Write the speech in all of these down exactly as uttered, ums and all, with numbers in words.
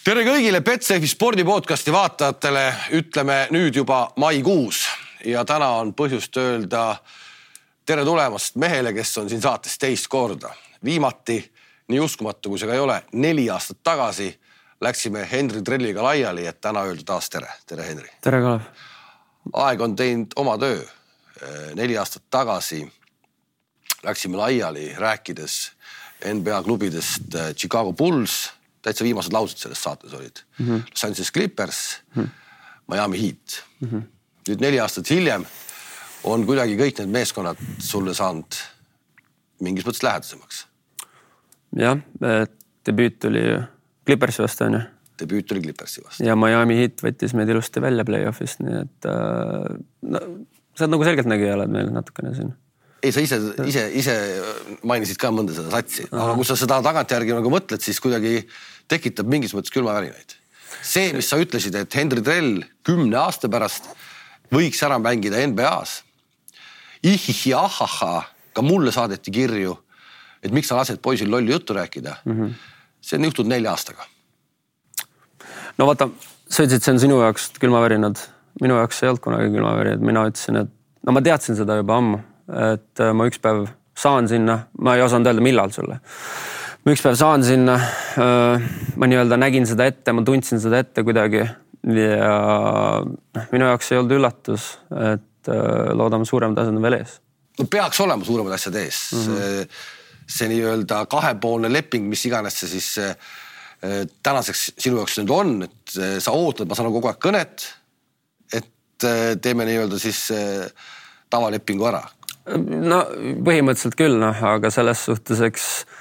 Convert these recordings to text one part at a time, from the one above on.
Tere kõigile Betsafe spordipodcasti vaatajatele, ütleme nüüd juba maikuus ja täna on põhjust öelda tere tulemast mehele, kes on siin saates teist korda. Viimati, nii uskumatu kui see ka ei ole, neli aastat tagasi läksime Henri Trelliga laiali, et täna öelda taas tere. Tere Henri. Tere Kalev. Aeg on teinud oma töö. Neli aastat tagasi läksime laiali rääkides N B A klubidest Chicago Bulls, täitsa viimased laused selles saates olid. Mm-hmm. Los Angeles Clippers, mm-hmm. Miami Heat. Mm-hmm. Nüüd neli aastat hiljem on kuidagi kõik need meeskonnad sulle saanud mingis mõttes lähedasemaks. Jah, debüüt oli Clippersi vastu, on ju? Debüüt oli Clippersi vastu. Ja Miami Heat võttis meid ilusti välja play-offist, nii et äh, no, sa nagu selgelt nägi oled meil natukene siin. Ei, sa ise, ise, ise mainisid ka mõnda seda satsi. Aha. Aga kui sa seda tagantjärgi nagu mõtled, siis kuidagi tekitab mingis mõttes külmavärinaid. See, mis sa ütlesid, et Henri Trell kümne aasta pärast võiks ära mängida N B A-s. Ihihi, ahaha, ka mulle saadeti kirju, et miks sa lased poisil lolli juttu rääkida. Mm-hmm. See on juhtud nelja aastaga. No vaata, sa ütlesid, see on sinu jaoks külmavärinad. Minu jaoks ei olnud kunagi külmavärinad. Mina ütlesin, et no ma teadsin seda juba ammu, et ma üks päev saan sinna, ma ei osanud öelda millal sulle. Ma üks päev saan sinna, ma nii-öelda nägin seda ette, ma tundsin seda ette kuidagi ja minu jaoks ei olnud üllatus, et loodame suuremad asjad on veel ees. No peaks olema suuremad asjad ees. Mm-hmm. See nii-öelda kahepoolne leping, mis iganes see siis tänaseks sinu jaoks nüüd on, et sa ootad, ma saan kogu aeg kõnet, et teeme nii-öelda siis tavalepingu ära. No põhimõtteliselt küll, noh, aga selles suhtes eks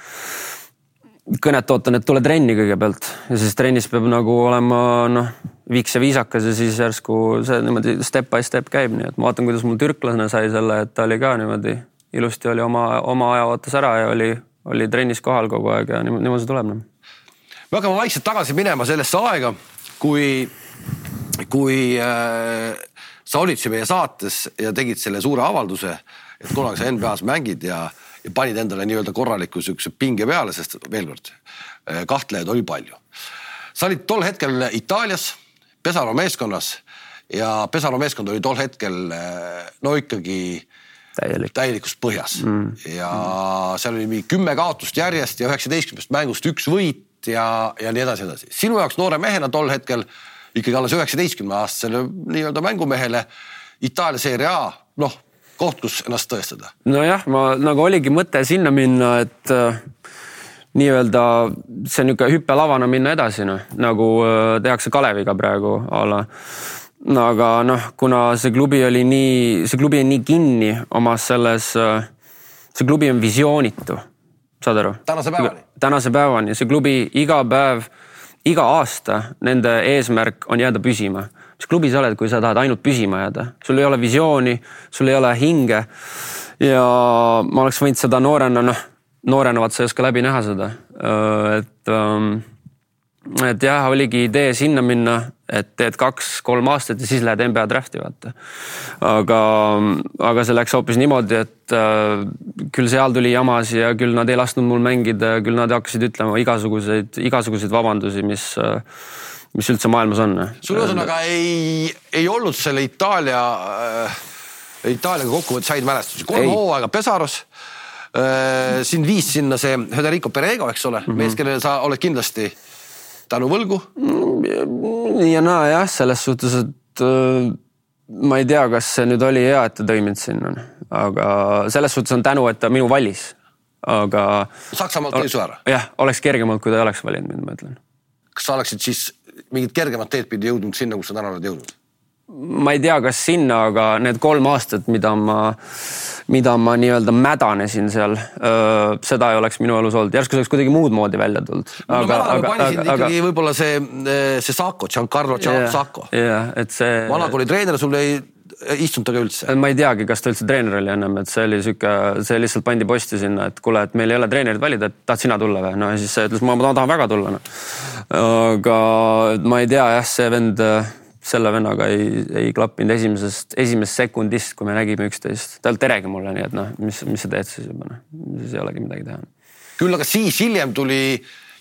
kõnet ootan, et tule trenni kõigepealt ja siis trennis peab nagu olema noh, viiks ja viisakas ja siis järsku see niimoodi step by step käib, nii et ma vaatan, kuidas mul türklasena sai selle, et ta oli ka niimoodi ilusti oli oma, oma aja ootas ära ja oli, oli trennis kohal kogu aeg ja niimoodi see tuleb. Me hakkame vaikselt tagasi minema sellesse aega, kui, kui äh, sa olid see meie saates ja tegid selle suure avalduse, et kunagi sa N B A-s mängid ja, ja panid endale nii-öelda korraliku sükse pinge peale, sest veel kord, kahtlejaid oli palju. Sa olid tol hetkel Itaalias, Pesaro meeskonnas ja Pesaro meeskond oli tol hetkel no ikkagi Täielik. täielikus põhjas. Mm. Ja seal oli mingi kümme kaotust järjest ja üheksateistkümnest mängust üks võit ja, ja nii edasi edasi. Sinu jaoks noore mehena tol hetkel ikkagi alles üheksateistkümne aastasele nii-öelda mängumehele Itaalia Serie A, noh, koht, kus ennast tõestada. No jah, ma nagu oligi mõte sinna minna, et äh, nii-öelda see on niisugune hüppelavana minna edasi, no, nagu äh, tehakse Kaleviga praegu ala. No, aga noh, kuna see klubi oli nii, see klubi on nii kinni omas selles, äh, see klubi on visioonitu, saad aru? Tänase päevani. Tänase päevani. See klubi iga päev, iga aasta nende eesmärk on jääda püsima. Mis klubi sa oled, kui sa tahad ainult püsima jääda? Sul ei ole visiooni, sul ei ole hinge ja ma oleks võinud seda noorena, noh, noorena vaat sa ei oska läbi näha seda. Et, et jah, oligi idee sinna minna, et teed kaks, kolm aastat ja siis lähed N B A drafti vaata. Aga, aga see läks hoopis niimoodi, et küll seal tuli jamas ja küll nad ei lasknud mul mängida, küll nad hakkasid ütlema igasuguseid, igasuguseid vabandusi, mis mis üldse maailmas on. Sul ühesõnaga ei, ei olnud selle Itaalia, äh, Itaaliaga kokkuvõttes said mälestusi. Kolm hooaega Pesaros, äh, sind viis sinna see Federico Perego, eks ole, mm-hmm. mees, kellele sa oled kindlasti tänu võlgu? Ja naa jah, selles suhtes, et äh, ma ei tea, kas see nüüd oli hea, et ta tõi mind sinna. Aga selles suhtes on tänu, et ta minu valis. Aga Saksamaalt tõi su ära? Jah, oleks kergemalt, kui ta ei oleks valinud mind, ma ütlen. Kas sa oleksid siis mingid kergemad teed pidi jõudnud sinna, kus sa täna oled jõudnud? Ma ei tea, kas sinna, aga need kolm aastat, mida ma, mida ma nii-öelda mädanesin seal, öö, seda ei oleks minu elus olnud. Järsku see oleks kuidagi muud moodi välja tulnud. Aga, no, aga, aga, panisin aga, ikkagi aga, võib-olla see, see Sacco, Giancarlo yeah, Sacco. Yeah, et see... Vanakooli treener sul ei istunud taga üldse? Ma ei teagi, kas ta üldse treener oli ennem, et see oli süke, see lihtsalt pandi posti sinna, et kuule, et meil ei ole treenerit valida, et tahad sina tulla või? No ja siis see ütles, ma, ma tahan väga tulla. No. Aga ma ei tea, jah, see vend, selle vennaga ei, ei klappinud esimesest, esimesest sekundist, kui me nägime üksteist. Ta oli teregi mulle, nii et noh, mis, mis sa teed siis juba? No. Siis ei olegi midagi teha. Küll aga siis hiljem tuli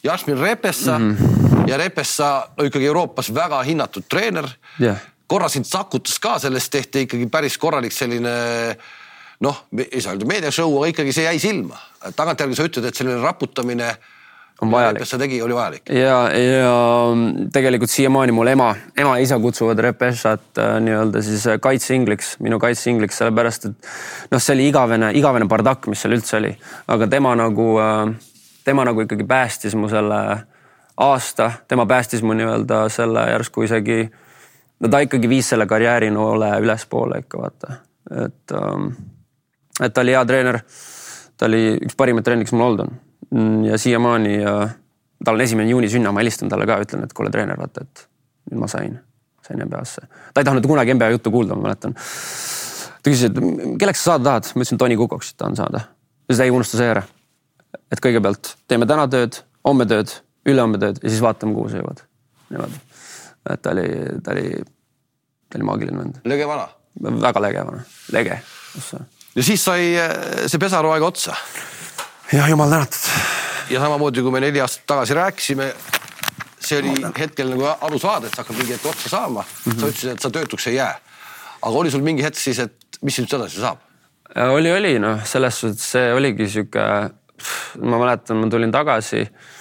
Jasmin Repessa mm-hmm. ja Repessa ikkagi Euroopas väga hinnatud treener. Yeah. Korra sind sakutas ka, sellest tehti ikkagi päris korralik selline, noh, ei saa öelda meediashow, aga ikkagi see jäi silma. Tagantjärgi sa ütled, et selline raputamine on vajalik. Repessa tegi, oli vajalik. Ja, ja tegelikult siiamaani mul ema, ema ja isa kutsuvad Repessat nii-öelda siis kaitse-ingliks, minu kaitse-ingliks, sellepärast, et noh, see oli igavene, igavene bardakk, mis seal üldse oli. Aga tema nagu, tema nagu ikkagi päästis mu selle aasta, tema päästis mu nii-öelda selle järsku isegi, no ta ikkagi viis selle karjääri noole ülespoole ikka, vaata. Et, et ta oli hea treener, ta oli üks parimad treeneriks mul olnud on. Ja siiamaani ja tal on esimene juuni sünna, ma helistan talle ka, ütlen, et kuule treener, vaata, et nüüd ma sain, sain N B A-sse. Ta ei tahtnud kunagi N B A juttu kuulda, ma mäletan. Ta küsis, et kelleks sa saada tahad? Ma ütlesin, Toni Kukoks tahan saada. Ja seda ei unusta see ära. Et kõigepealt teeme täna tööd, homme tööd, ülehomme tööd ja siis vaatame, kuhu sa jõuad. Niimoodi. Et ta oli, ta oli, ta oli maagiline vend. Lege vana? Väga lege vana. Lege. Ja siis sai see pesaru aega otsa. Ja jumal tänatud. Ja samamoodi, kui me neli aastat tagasi rääkisime, see oli hetkel nagu aru saada, et sa hakkad mingi hetk otsa saama. Mm-hmm. Sa ütlesid, et sa töötuks ei jää. Aga oli sul mingi hetk siis, et mis nüüd sedasi saab? Ja oli, oli, noh, selles suhtes see oligi siuke, ma mäletan, ma tulin tagasi,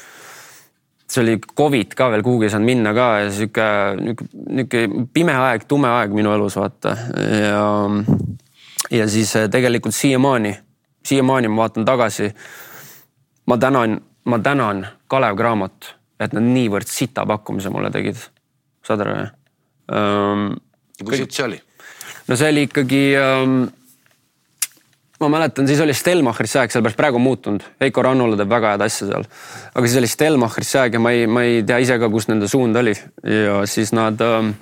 see oli Covid ka veel kuhugi saanud minna ka ja siuke, niuke pime aeg, tume aeg minu elus, vaata. Ja, ja siis tegelikult siiamaani, siiamaani ma vaatan tagasi, ma tänan, ma tänan Kalev Cramot, et nad niivõrd sita pakkumise mulle tegid. Saad aru, jah? Um, kui siit see oli? No see oli ikkagi, um, ma mäletan, siis oli Stelmacheris sääg, sellepärast praegu on muutunud. Heiko Rannula teeb väga head asja seal. Aga siis oli Stelmacheris sääg ja ma ei, ma ei tea ise ka, kus nende suund oli. Ja siis nad... Um,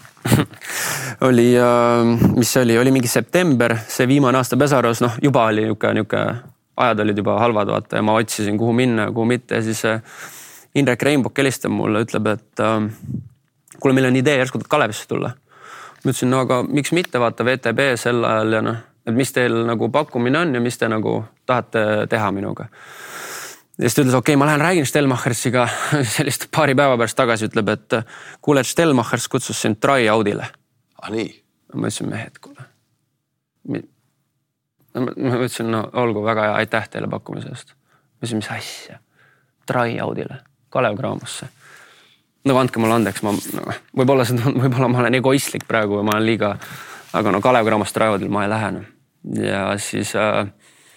oli, mis see oli, oli mingi september, see viimane aasta Pesarus, noh, juba oli niuke, niuke, ajad olid juba halvad, vaata, ja ma otsisin, kuhu minna, kuhu mitte, ja siis Indrek Reinbok helistab mulle, ütleb, et kuule, meil on idee järsku Kalevisse tulla. Ma ütlesin, no aga miks mitte, vaata, V T B sel ajal ja noh, et mis teil nagu pakkumine on ja mis te nagu tahate teha minuga. Ja siis ta ütles, okei, okay, ma lähen räägin Stelmachersiga sellist paari päeva pärast tagasi, ütleb, et kuule, et Stelmachers kutsus sind try-outile. Ah, nii? Ma ütlesin, mehed, kuule. Ma ütlesin, no olgu väga hea, aitäh teile pakkumise eest. Ma ütlesin, mis asja? Try-outile, Kalev Cramosse. No andke mulle andeks, ma, no, võib-olla, võib-olla ma olen egoistlik praegu ja ma olen liiga, aga no Kalev Cramos try-outile ma ei lähe. No. Ja siis... Äh,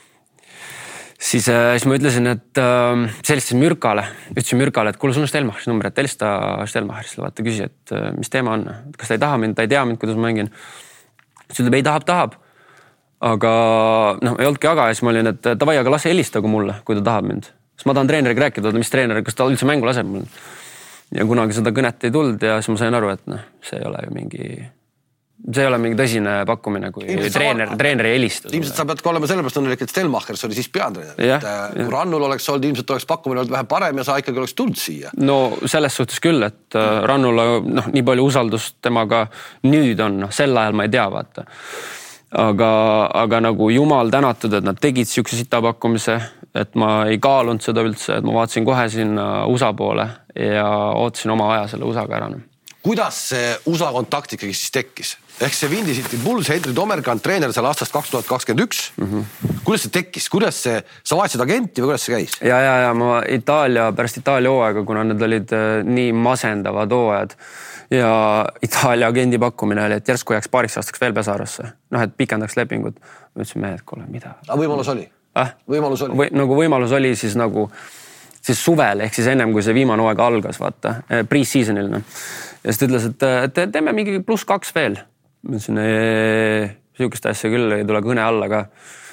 Siis, siis ma ütlesin, et äh, sellistasin Mürkale, ütlesin Mürkale, et kuule, sul on Stelmachers number, et helista Stelmachersile, vaata küsi, et äh, mis teema on, kas ta ei taha mind, ta ei tea mind, kuidas ma mängin. Siis ütleb, ei tahab, tahab. Aga noh, ei olnudki aga, ja siis ma olin, et tavai, aga lase helistagu mulle, kui ta tahab mind. Siis ma tahan treeneriga rääkida, mis treener, kas ta üldse mängu laseb mul. Ja kunagi seda kõnet ei tulnud ja siis ma sain aru, et noh, see ei ole ju mingi... See ei ole mingi tõsine pakkumine, kui treener, treeneri helistus. Ilmselt sa pead ka olema sellepärast õnnelik, et Stelmachers oli siis peatreener. Ja, et kui Rannul oleks olnud, ilmselt oleks pakkumine olnud vähe parem ja sa ikkagi oleks tulnud siia. No selles suhtes küll, et Rannul no, nii palju usaldust temaga nüüd on, no, sel ajal ma ei tea, vaata. Aga, aga nagu jumal tänatud, et nad tegid siukse sita pakkumise, et ma ei kaalunud seda üldse, et ma vaatasin kohe sinna U S A poole ja ootasin oma aja selle U S A-ga ära. Kuidas see U S A kontakt ikkagi siis tekkis? Ehk see Windy City Bulls, Henry Tomerkant, treener seal aastast kaks tuhat kakskümmend üks. Mm-hmm. Kuidas see tekkis? Kuidas see, sa vaatasid agenti või kuidas see käis? Ja, ja, ja ma Itaalia, pärast Itaalia hooaega, kuna need olid nii masendavad hooajad ja Itaalia agendi pakkumine oli, et järsku jääks paariks aastaks veel Pesarosse. Noh, et pikendaks lepingut. Ma ütlesin, mehed, kuule, mida? A võimalus oli? Äh? Võimalus oli? Või, nagu võimalus oli siis nagu siis suvel, ehk siis ennem kui see viimane hooaeg algas, vaata, pre-seasonil. Ja siis ta ütles, et teeme mingi pluss kaks veel. Ma ütlesin, siukest asja küll ei tule kõne alla ka.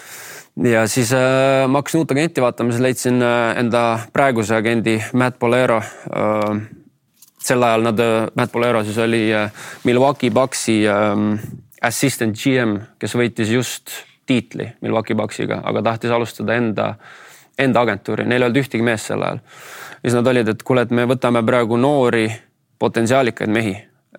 Ja siis äh, ma hakkasin uut agenti vaatama, siis leidsin äh, enda praeguse agendi Matt Bolero. Äh, sel ajal nad, Matt Bolero siis oli äh, Milwaukee Bucksi äh, assistant G M, kes võitis just tiitli Milwaukee Bucksiga, aga tahtis alustada enda, enda agentuuri. Neil ei olnud ühtegi mees sel ajal. Ja siis nad olid, et kuule, et me võtame praegu noori potentsiaalikaid mehi.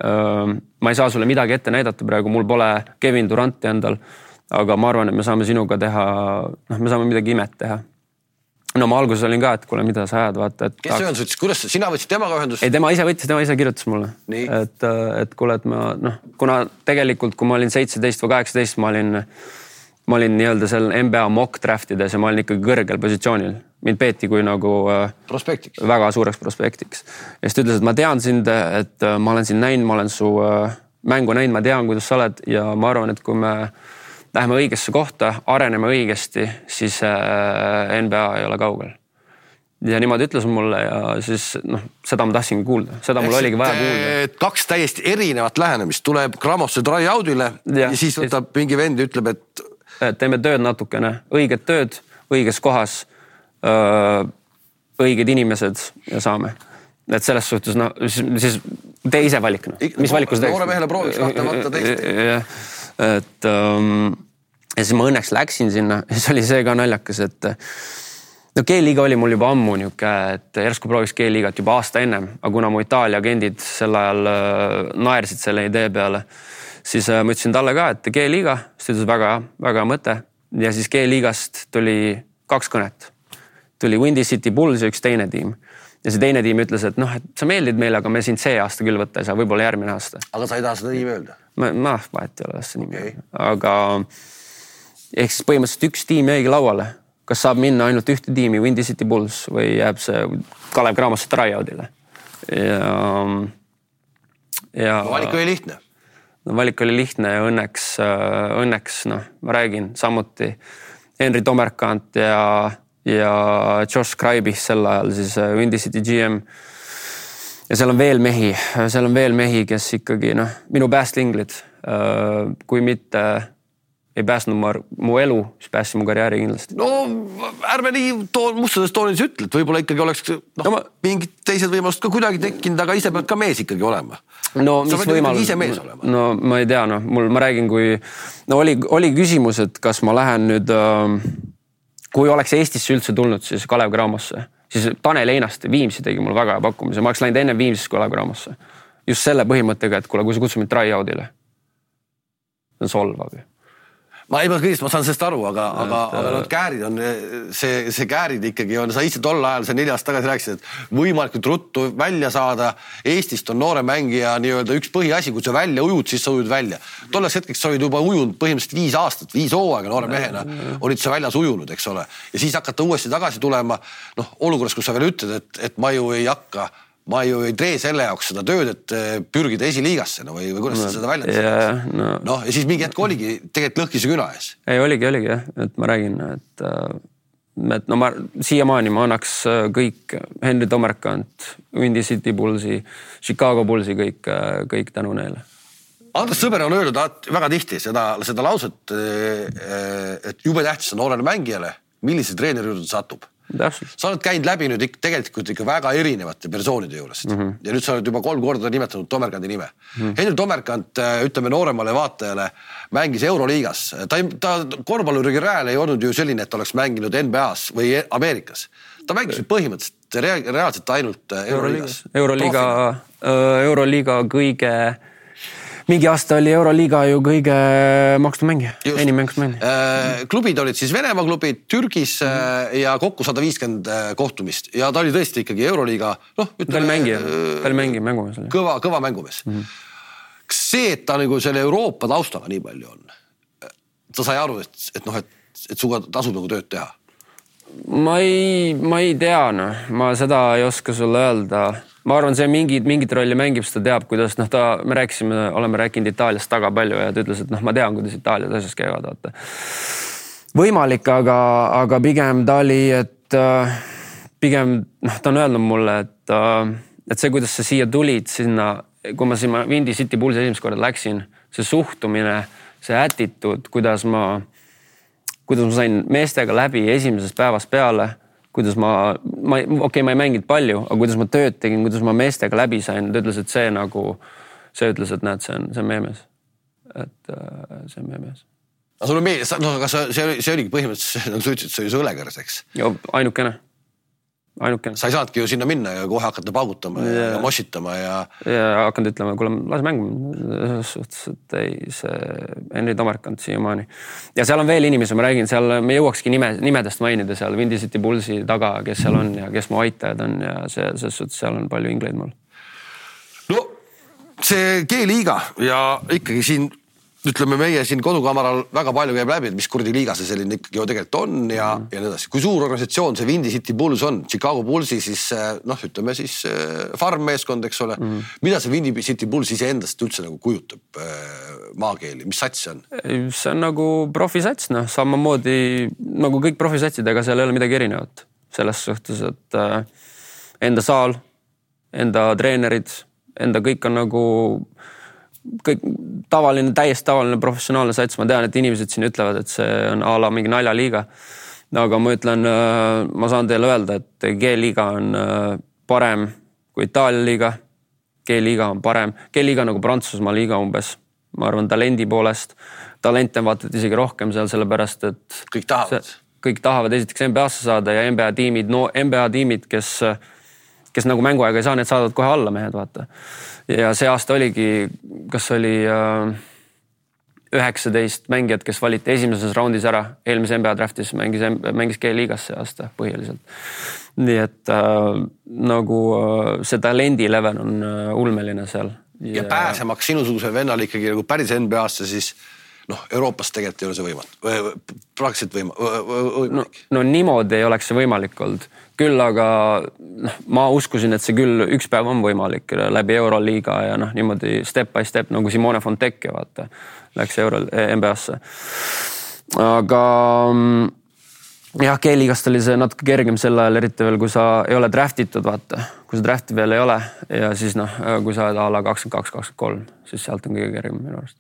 Ma ei saa sulle midagi ette näidata praegu, mul pole Kevin Duranti endal, aga ma arvan, et me saame sinuga teha, noh, me saame midagi imet teha. no ma alguses olin ka, et kuule, mida sa ajad, vaata, et... Kes ühendus võttis, kuidas sina võtsid temaga ühendust? Ei, tema ise võttis, tema ise kirjutas mulle. Et, et kuule, et ma, noh, kuna tegelikult, kui ma olin seitseteist või kaheksateist, ma olin, ma olin nii-öelda seal N B A mock draftides ja ma olin ikkagi kõrgel positsioonil. Mind peeti kui nagu prospektiks. Väga suureks prospektiks. Ja siis ta ütles, et ma tean sind, et ma olen sind näinud, ma olen su mängu näinud, ma tean, kuidas sa oled ja ma arvan, et kui me läheme õigesse kohta, areneme õigesti, siis N B A ei ole kaugel. Ja niimoodi ütles mulle ja siis noh, seda ma tahtsingi kuulda. Seda mul oligi vaja kuulda. Kaks täiesti erinevat lähenemist. Tuleb Gramosse tryoutile ja, ja siis võtab siis... mingi vend ja ütleb, et... Teeme tööd natukene, õiget tööd, õiges kohas, öö, õiged inimesed ja saame. Et selles suhtes, no siis, siis tee ise valik. No. Mis valiku sa teeks? Noore mehele prooviks kahtemata teist. Et... Um, ja siis ma õnneks läksin sinna ja siis oli see ka naljakas, et no G-liiga oli mul juba ammu niuke, et järsku prooviks G-liigat juba aasta ennem, aga kuna mu Itaalia agendid sel ajal naersid selle idee peale, siis ma ütlesin talle ka, et G-liiga, siis ütles väga, väga mõte ja siis G-liigast tuli kaks kõnet. Tuli Windy City Bulls ja üks teine tiim ja see teine tiim ütles, et noh, et sa meeldid meile, aga me sind see aasta küll võtta ei saa, võib-olla järgmine aasta. Aga sa ei taha seda nimi öelda? Ma, ma vahet ei ole see nimi, okay. Aga ehk siis põhimõtteliselt üks tiim jäigi lauale. Kas saab minna ainult ühte tiimi, Windy City Bulls, või jääb see Kalev Cramosse tryoutile? Ja, ja... No, valik oli lihtne. No, valik oli lihtne ja õnneks, õnneks no, ma räägin samuti Henri Tomerkant ja, ja Josh Scribe sel ajal, siis Windy City G M. Ja seal on veel mehi, seal on veel mehi, kes ikkagi, noh, minu päästinglid, kui mitte... ei pääsnud mu, mu elu, siis päässin mu karjääri kindlasti. No ärme nii toon, mustades toonis ütled, võib-olla ikkagi oleks noh, no, ma... mingid teised võimalused ka kuidagi tekkinud, aga ise pead ka mees ikkagi olema. No, sa mis võimalus... ise mees olema. No ma ei tea, noh, mul, ma räägin, kui no, oli, oli küsimus, et kas ma lähen nüüd, kui oleks Eestisse üldse tulnud, siis Kalev Cramosse, siis Tanel Einast Viimsi tegi mul väga hea pakkumise. Ma oleks läinud enne Viimsist Kalev Cramosse. Just selle põhimõttega, et kuule, kui sa kutsud mind tryoutile, see on solvav ju. Ma ei kõigest, ma saan sellest aru, aga, aga, aga need käärid on, see, see käärid ikkagi on, sa ise tol ajal, see neljast tagasi rääkisid, et võimalikult ruttu välja saada. Eestist on noore mängija nii-öelda üks põhiasi, kui sa välja ujud, siis sa ujud välja. Tolles hetkeks sa olid juba ujunud põhimõtteliselt viis aastat, viis hooaega noore mehena, olid sa väljas ujunud, eks ole. Ja siis hakata uuesti tagasi tulema, noh, olukorras, kus sa veel ütled, et, et ma ju ei hakka ma ju ei tee selle jaoks seda tööd, et pürgida esiliigasse, no või, või kuidas no, seda välja yeah, no. no, ja siis mingi hetk oligi tegelikult lõhkise küna ees. Ei, oligi, oligi, jah, et ma räägin, et, et no ma siiamaani ma annaks kõik Henri Tomerkant, Windy City Bullsi, Chicago Bullsi, kõik, kõik tänu neile. Andres Sõber on öelnud väga tihti seda, seda lauset, et jube tähtis on noorele mängijale, millise treeneri juurde satub. Täpselt. Sa oled käinud läbi nüüd tegelikult ikka väga erinevate persoonide juurest. Mm -hmm. Ja nüüd sa oled juba kolm korda nimetanud Tomerkanti nime. Mm -hmm. Henri Tomerkant, ütleme nooremale vaatajale, mängis Euroliigas. Ta, ta korvpalluri rääle ei olnud ju selline, et oleks mänginud N B A-s või Ameerikas. Ta mängis nüüd põhimõtteliselt rea, reaalselt ainult Euroliigas. Euroliiga, Euroliiga kõige... Mingi aasta oli Euroliiga ju kõige makstud mängija, enim makstud mängija. Klubid olid siis Venemaa klubid, Türgis mm. ja kokku sada viiskümmend kohtumist. Ja ta oli tõesti ikkagi Euroliiga, noh, ütleme... Ta oli mängija, ta oli mängija, mängumees. Kõva, kõva mängumees. Mm. Kas see, et ta nagu selle Euroopa taustaga nii palju on, ta sai aru, et, et, noh, et, et suga tasub nagu tööd teha? Ma ei, ma ei tea, noh. Ma seda ei oska sulle öelda. Ma arvan, see mingid, mingid rolli mängib, seda teab, kuidas, noh, ta, me rääkisime, oleme rääkinud Itaaliast taga palju ja ta ütles, et noh, ma tean, kuidas Itaalias asjas käivad, vaata. Võimalik, aga, aga pigem ta oli, et pigem, noh, ta on öelnud mulle, et, et see, kuidas sa siia tulid sinna, kui ma sinna Windy City Bullsi esimest korda läksin, see suhtumine, see attitude, kuidas ma, kuidas ma sain meestega läbi esimesest päevast peale, kuidas ma, ma okei, okay, ma ei mänginud palju, aga kuidas ma tööd tegin, kuidas ma meestega läbi sain, ta ütles, et see nagu, see ütles, et näed, see on, see on meie mees. Et see on meie mees. Aga sul on meeles, no, aga see, see oligi põhimõtteliselt, nagu sa ütlesid, see oli su õlekõrs, eks? Joo, ainukene. ainuke. Sa ei saadki ju sinna minna ja kohe hakata paugutama ja, ja, ja mossitama ja... Ja hakanud ütlema, kuule, lase mängu. Suhtes, et ei, see Henry Tomarkant siiamaani. Ja seal on veel inimesi, ma räägin, seal me jõuakski nime, nimedest mainida seal Windy City Bullsi taga, kes seal on ja kes mu aitajad on ja see, see suhtes, seal on palju ingleid mul. No see G-liiga ja ikkagi siin ütleme meie siin kodukamaral väga palju käib läbi, et mis kurdi liiga see selline ikkagi ju tegelikult on ja, mm. ja nii edasi. Kui suur organisatsioon see Windy City Bulls on, Chicago Bullsi siis noh, ütleme siis farm meeskond, eks ole. Mm. Mida see Windy City Bulls ise endast üldse nagu kujutab maakeeli, mis sats see on? See on nagu profisats, noh, samamoodi nagu kõik profisatsidega, seal ei ole midagi erinevat selles suhtes, et enda saal, enda treenerid, enda kõik on nagu kõik tavaline, täiesti tavaline professionaalne sats. Ma tean, et inimesed siin ütlevad, et see on a la mingi naljaliiga. Aga ma ütlen, ma saan teile öelda, et G-liiga on parem kui Itaalia liiga. G-liiga on parem. G-liiga on nagu Prantsusmaa liiga umbes. Ma arvan, talendi poolest. Talente on vaatad isegi rohkem seal sellepärast, et kõik tahavad. See, kõik tahavad esiteks N B A-sse saada ja N B A tiimid, no N B A tiimid, kes kes nagu mänguaega ei saa, need saadavad kohe alla mehed, vaata. Ja see aasta oligi, kas oli üheksateist mängijad, kes valiti esimeses raundis ära, eelmise N B A draftis mängis, mängis G-liigas see aasta põhiliselt. Nii et äh, nagu äh, see talendi level on äh, ulmeline seal. Ja, ja pääsemaks sinusuguse vennal ikkagi nagu päris N B A-sse, siis noh, Euroopas tegelikult ei ole see võimalik. Praktiliselt võimalik. No, no niimoodi ei oleks see võimalik olnud. Küll aga noh, ma uskusin, et see küll üks päev on võimalik läbi Euroliiga ja noh, niimoodi step by step, nagu Simone Fontecchi, vaata, läks Euro N B A-sse. Aga jah, G-liigast oli see natuke kergem sel ajal, eriti veel, kui sa ei ole draftitud, vaata, kui sa drafti veel ei ole ja siis noh, kui sa oled a la kakskümmend kaks kakskümmend kolm, siis sealt on kõige kergem minu arust.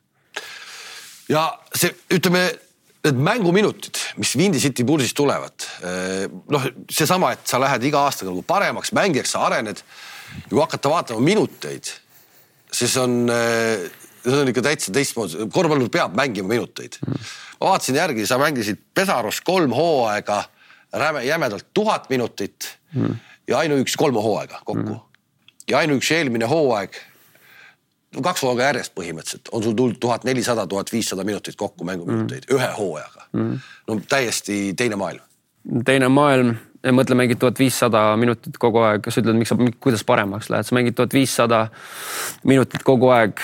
Ja see, ütleme, need mänguminutid, mis Windy City Bullsist tulevad, noh, see sama, et sa lähed iga aastaga nagu paremaks mängijaks, sa arened ja kui hakata vaatama minuteid, siis on, see on ikka täitsa teistmoodi. Korvpallur peab mängima minuteid. Ma vaatasin järgi, sa mängisid Pesaros kolm hooaega jämedalt tuhat minutit ja ainuüksi kolme hooaega kokku. Ja ainuüksi eelmine hooaeg kaks hooaega järjest põhimõtteliselt on sul tulnud tuhat nelisada - tuhat viissada minutit kokku mänguminuteid mm. ühe hooajaga. Mm. No täiesti teine maailm. Teine maailm. Ja mõtle, mängid tuhat viissada minutit kogu aeg. Kas ütled, miks sa, kuidas paremaks lähed? Sa mängid tuhat viissada minutit kogu aeg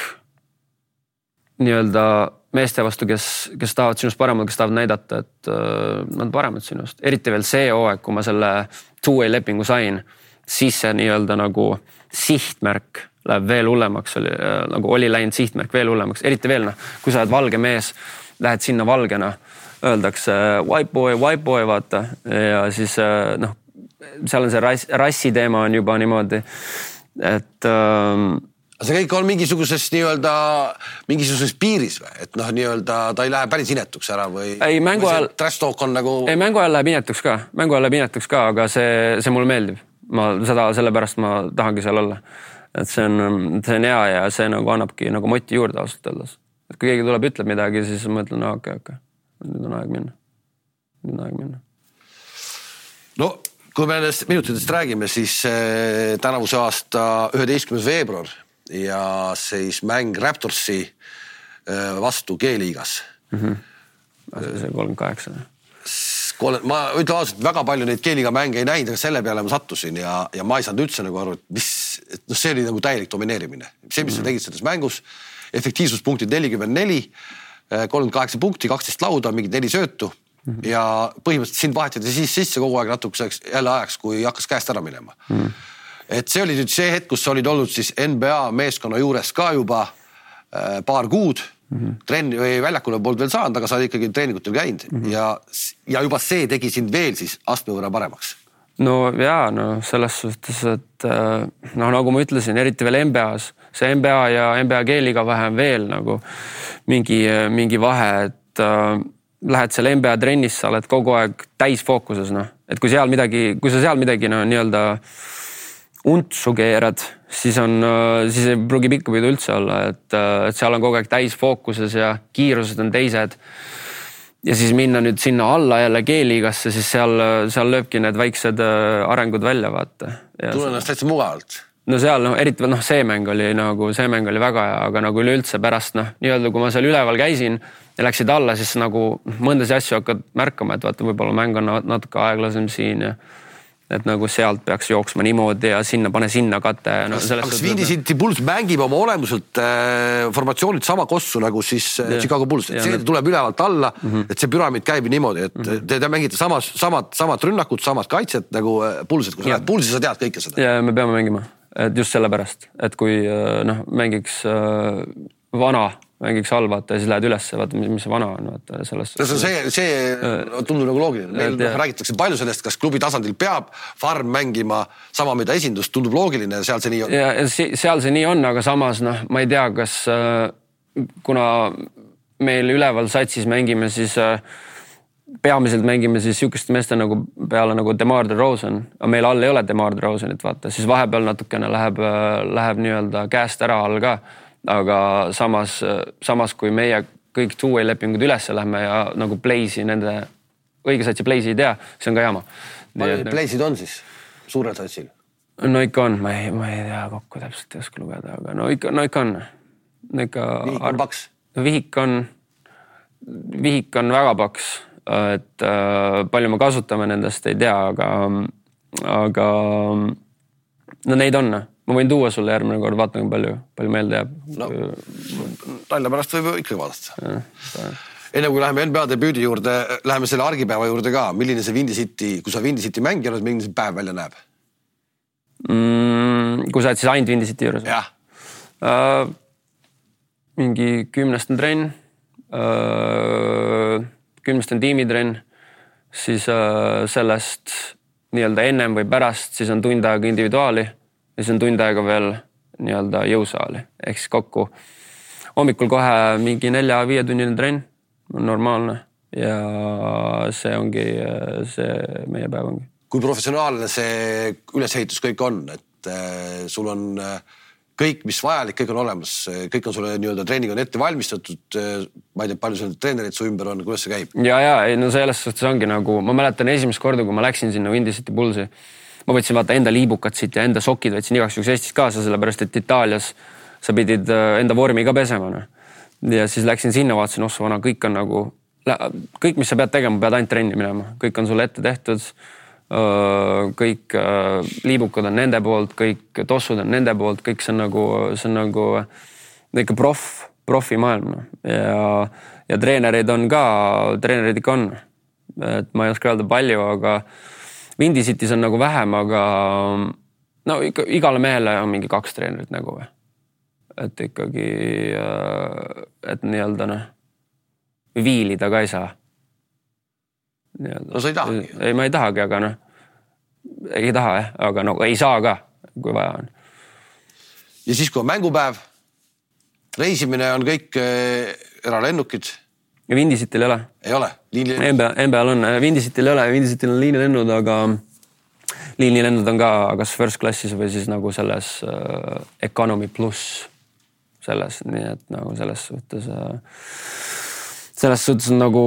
nii-öelda meeste vastu, kes, kes tahavad sinust paremad, kes tahavad näidata, et uh, nad on paremad sinust. Eriti veel see hooaeg, kui ma selle two-way lepingu sain, siis see nii-öelda nagu sihtmärk läheb veel hullemaks, oli, nagu oli läinud sihtmärk veel hullemaks. Eriti veel, noh, kui sa oled valge mees, lähed sinna valgena, öeldakse white boy, white boy, vaata. Ja siis, noh, seal on see rass, rassi teema on juba niimoodi, et... Ähm, see kõik on mingisuguses nii-öelda, mingisuguses piiris või? Et noh, nii-öelda ta ei lähe päris inetuks ära või... Ei, mängu ajal... Trash talk on nagu... Ei, mängu ajal läheb inetuks ka. Mängu ajal läheb inetuks ka, aga see, see mulle meeldib. Ma seda, sellepärast ma tahangi seal olla. Et see on, see on hea ja see nagu annabki nagu moti juurde ausalt öeldes. Et kui keegi tuleb, ütleb midagi, siis ma ütlen, no okei, okei, nüüd on aeg minna. Nüüd on aeg minna. No, kui me nendest minutitest räägime, siis eh, tänavuse aasta üheteistkümnes veebruar ja siis mäng Raptorsi eh, vastu G-liigas. Mm-hmm. See kolmkümmend kaheksa. Ma ütlen ausalt, et väga palju neid G-liiga mänge ei näinud, aga selle peale ma sattusin ja, ja ma ei saanud üldse nagu aru, et, mis, et no, see oli nagu täielik domineerimine. See, mis mm. sa tegid selles mängus, efektiivsuspunktid nelikümmend neli, kolmkümmend kaheksa punkti, kaksteist lauda, mingid neli söötu mm. ja põhimõtteliselt sind vahetati siis sisse kogu aeg natukeseks jälle ajaks, kui hakkas käest ära minema. Mm. Et see oli nüüd see hetk, kus sa olid olnud siis N B A meeskonna juures ka juba äh, paar kuud. Mm-hmm. Trenni või väljakule polnud veel saanud, aga sa olid ikkagi treeningutel käinud mm-hmm. ja, ja juba see tegi sind veel siis astme võrra paremaks. No jaa, no selles suhtes, et no nagu ma ütlesin, eriti veel N B A-s, see N B A ja N B A G-liiga vähem veel nagu mingi, mingi vahe, et äh, lähed seal N B A trennis, sa oled kogu aeg täisfookuses, noh. Et kui seal midagi, kui sa seal midagi no, nii-öelda untsu keerad, siis on, siis ei pruugi pikkupidu üldse olla, et, et seal on kogu aeg täis fookuses ja kiirused on teised. ja siis minna nüüd sinna alla jälle G-liigasse, siis seal, seal lööbki need väiksed arengud välja, vaata. Tunnen ennast täitsa mugavalt. No seal, no eriti, noh, see mäng oli nagu, see mäng oli väga hea, aga nagu üleüldse pärast, noh, nii-öelda, kui ma seal üleval käisin ja läksid alla, siis nagu mõndas asju hakkad märkama, et vaata, võib-olla mäng on natuke aeglasem siin ja et nagu sealt peaks jooksma niimoodi ja sinna, pane sinna kate. No, kas kas Windy City Bulls mängib oma olemuselt äh, formatsioonid sama kossu nagu siis äh, Chicago Bulls, et ja, see need... tuleb ülevalt alla, mm -hmm. et see püramiid käib niimoodi, et mm -hmm. te, te mängite samas, samad, samad rünnakud, samad kaitset nagu äh, Bulls, et kui sa lähed Bullsi, sa tead kõike seda. Ja me peame mängima, et just sellepärast, et kui noh, mängiks äh, vana, mängiks halvata ja siis lähed ülesse, vaata, mis see vana on. Vaata, sellest... See, see no, tundub nagu loogiline. Meil et, räägitakse palju sellest, kas klubi tasandil peab farm mängima sama, mida esindus, tundub loogiline ja seal see nii on. Ja seal see nii on, aga samas noh, ma ei tea, kas kuna meil üleval satsis mängime, siis peamiselt mängime siis sihukest meeste nagu peale nagu DeMar DeRozan, aga meil all ei ole DeMar DeRozanit, vaata, siis vahepeal natukene läheb, läheb nii-öelda käest ära all ka. Aga samas, samas kui meie kõik two-way lepingud ülesse lähme ja nagu Blaze'i nende õige satsi Blaze'i ei tea, see on ka jama. Palju Blaze'id on siis suurel satsil? No ikka on, ma ei, ma ei tea kokku täpselt ei oska lugeda, aga no ikka, no ikka on. No ikka vihik on paks? Vihik on, vihik on väga paks, et äh, palju me kasutame nendest, ei tea, aga, aga no neid on. Ma võin tuua sulle järgmine kord, vaatan palju, palju meelde jääb. No, nalja pärast võib ikkagi vaadata. Enne kui läheme N B A debüüdi juurde, läheme selle argipäeva juurde ka. Milline see Windy City, kui sa Windy City mängija, milline see päev välja näeb? Mm, kui sa oled siis ainult Windy City juures? Jah. Uh, mingi kümnest on trenn, uh, kümnest on tiimitrenn, siis uh, sellest nii-öelda ennem või pärast, siis on tund aega individuaali. Ja siis on tund aega veel nii-öelda jõusaali. Ehk siis kokku hommikul kohe mingi nelja-viie tunnine trenn on normaalne ja see ongi see meie päev ongi. Kui professionaalne see ülesehitus kõik on, et äh, sul on äh, kõik, mis vajalik, kõik on olemas, kõik on sulle nii-öelda treening on ette valmistatud, äh, ma ei tea, palju sul treenerid su ümber on, kuidas see käib? Ja, ja, no selles suhtes ongi nagu, ma mäletan esimest korda, kui ma läksin sinna Windy City Bullsi, ma võtsin vaata enda liibukad siit ja enda sokid võtsin igaks juhuks Eestis kaasa, sellepärast et Itaalias sa pidid enda vormi ka pesema. Ja siis läksin sinna, vaatasin, ossa vana, kõik on nagu, kõik, mis sa pead tegema, pead ainult trenni minema. Kõik on sulle ette tehtud, kõik liibukad on nende poolt, kõik tossud on nende poolt, kõik see on nagu, see on nagu ikka prof, profi maailm. Ja, ja treenerid on ka, treenerid ikka on. Et ma ei oska öelda palju, aga Windy City's on nagu vähem, aga no ikka, igale mehele on mingi kaks treenerit nagu või. Et ikkagi, et nii-öelda noh, viilida ka ei saa. No sa ei tahagi. Ei, ma ei tahagi, aga noh, ei taha, eh? Aga no ei saa ka, kui vaja on. Ja siis, kui on mängupäev, reisimine on kõik eralennukid. Ja Windy Cityl ei ole. Ei ole? N B A-l on, Windy Cityl ei ole, Windy Cityl on liinilennud, aga liinilennud on ka kas first classis või siis nagu selles uh, economy pluss selles, nii et nagu selles suhtes uh, selles suhtes on nagu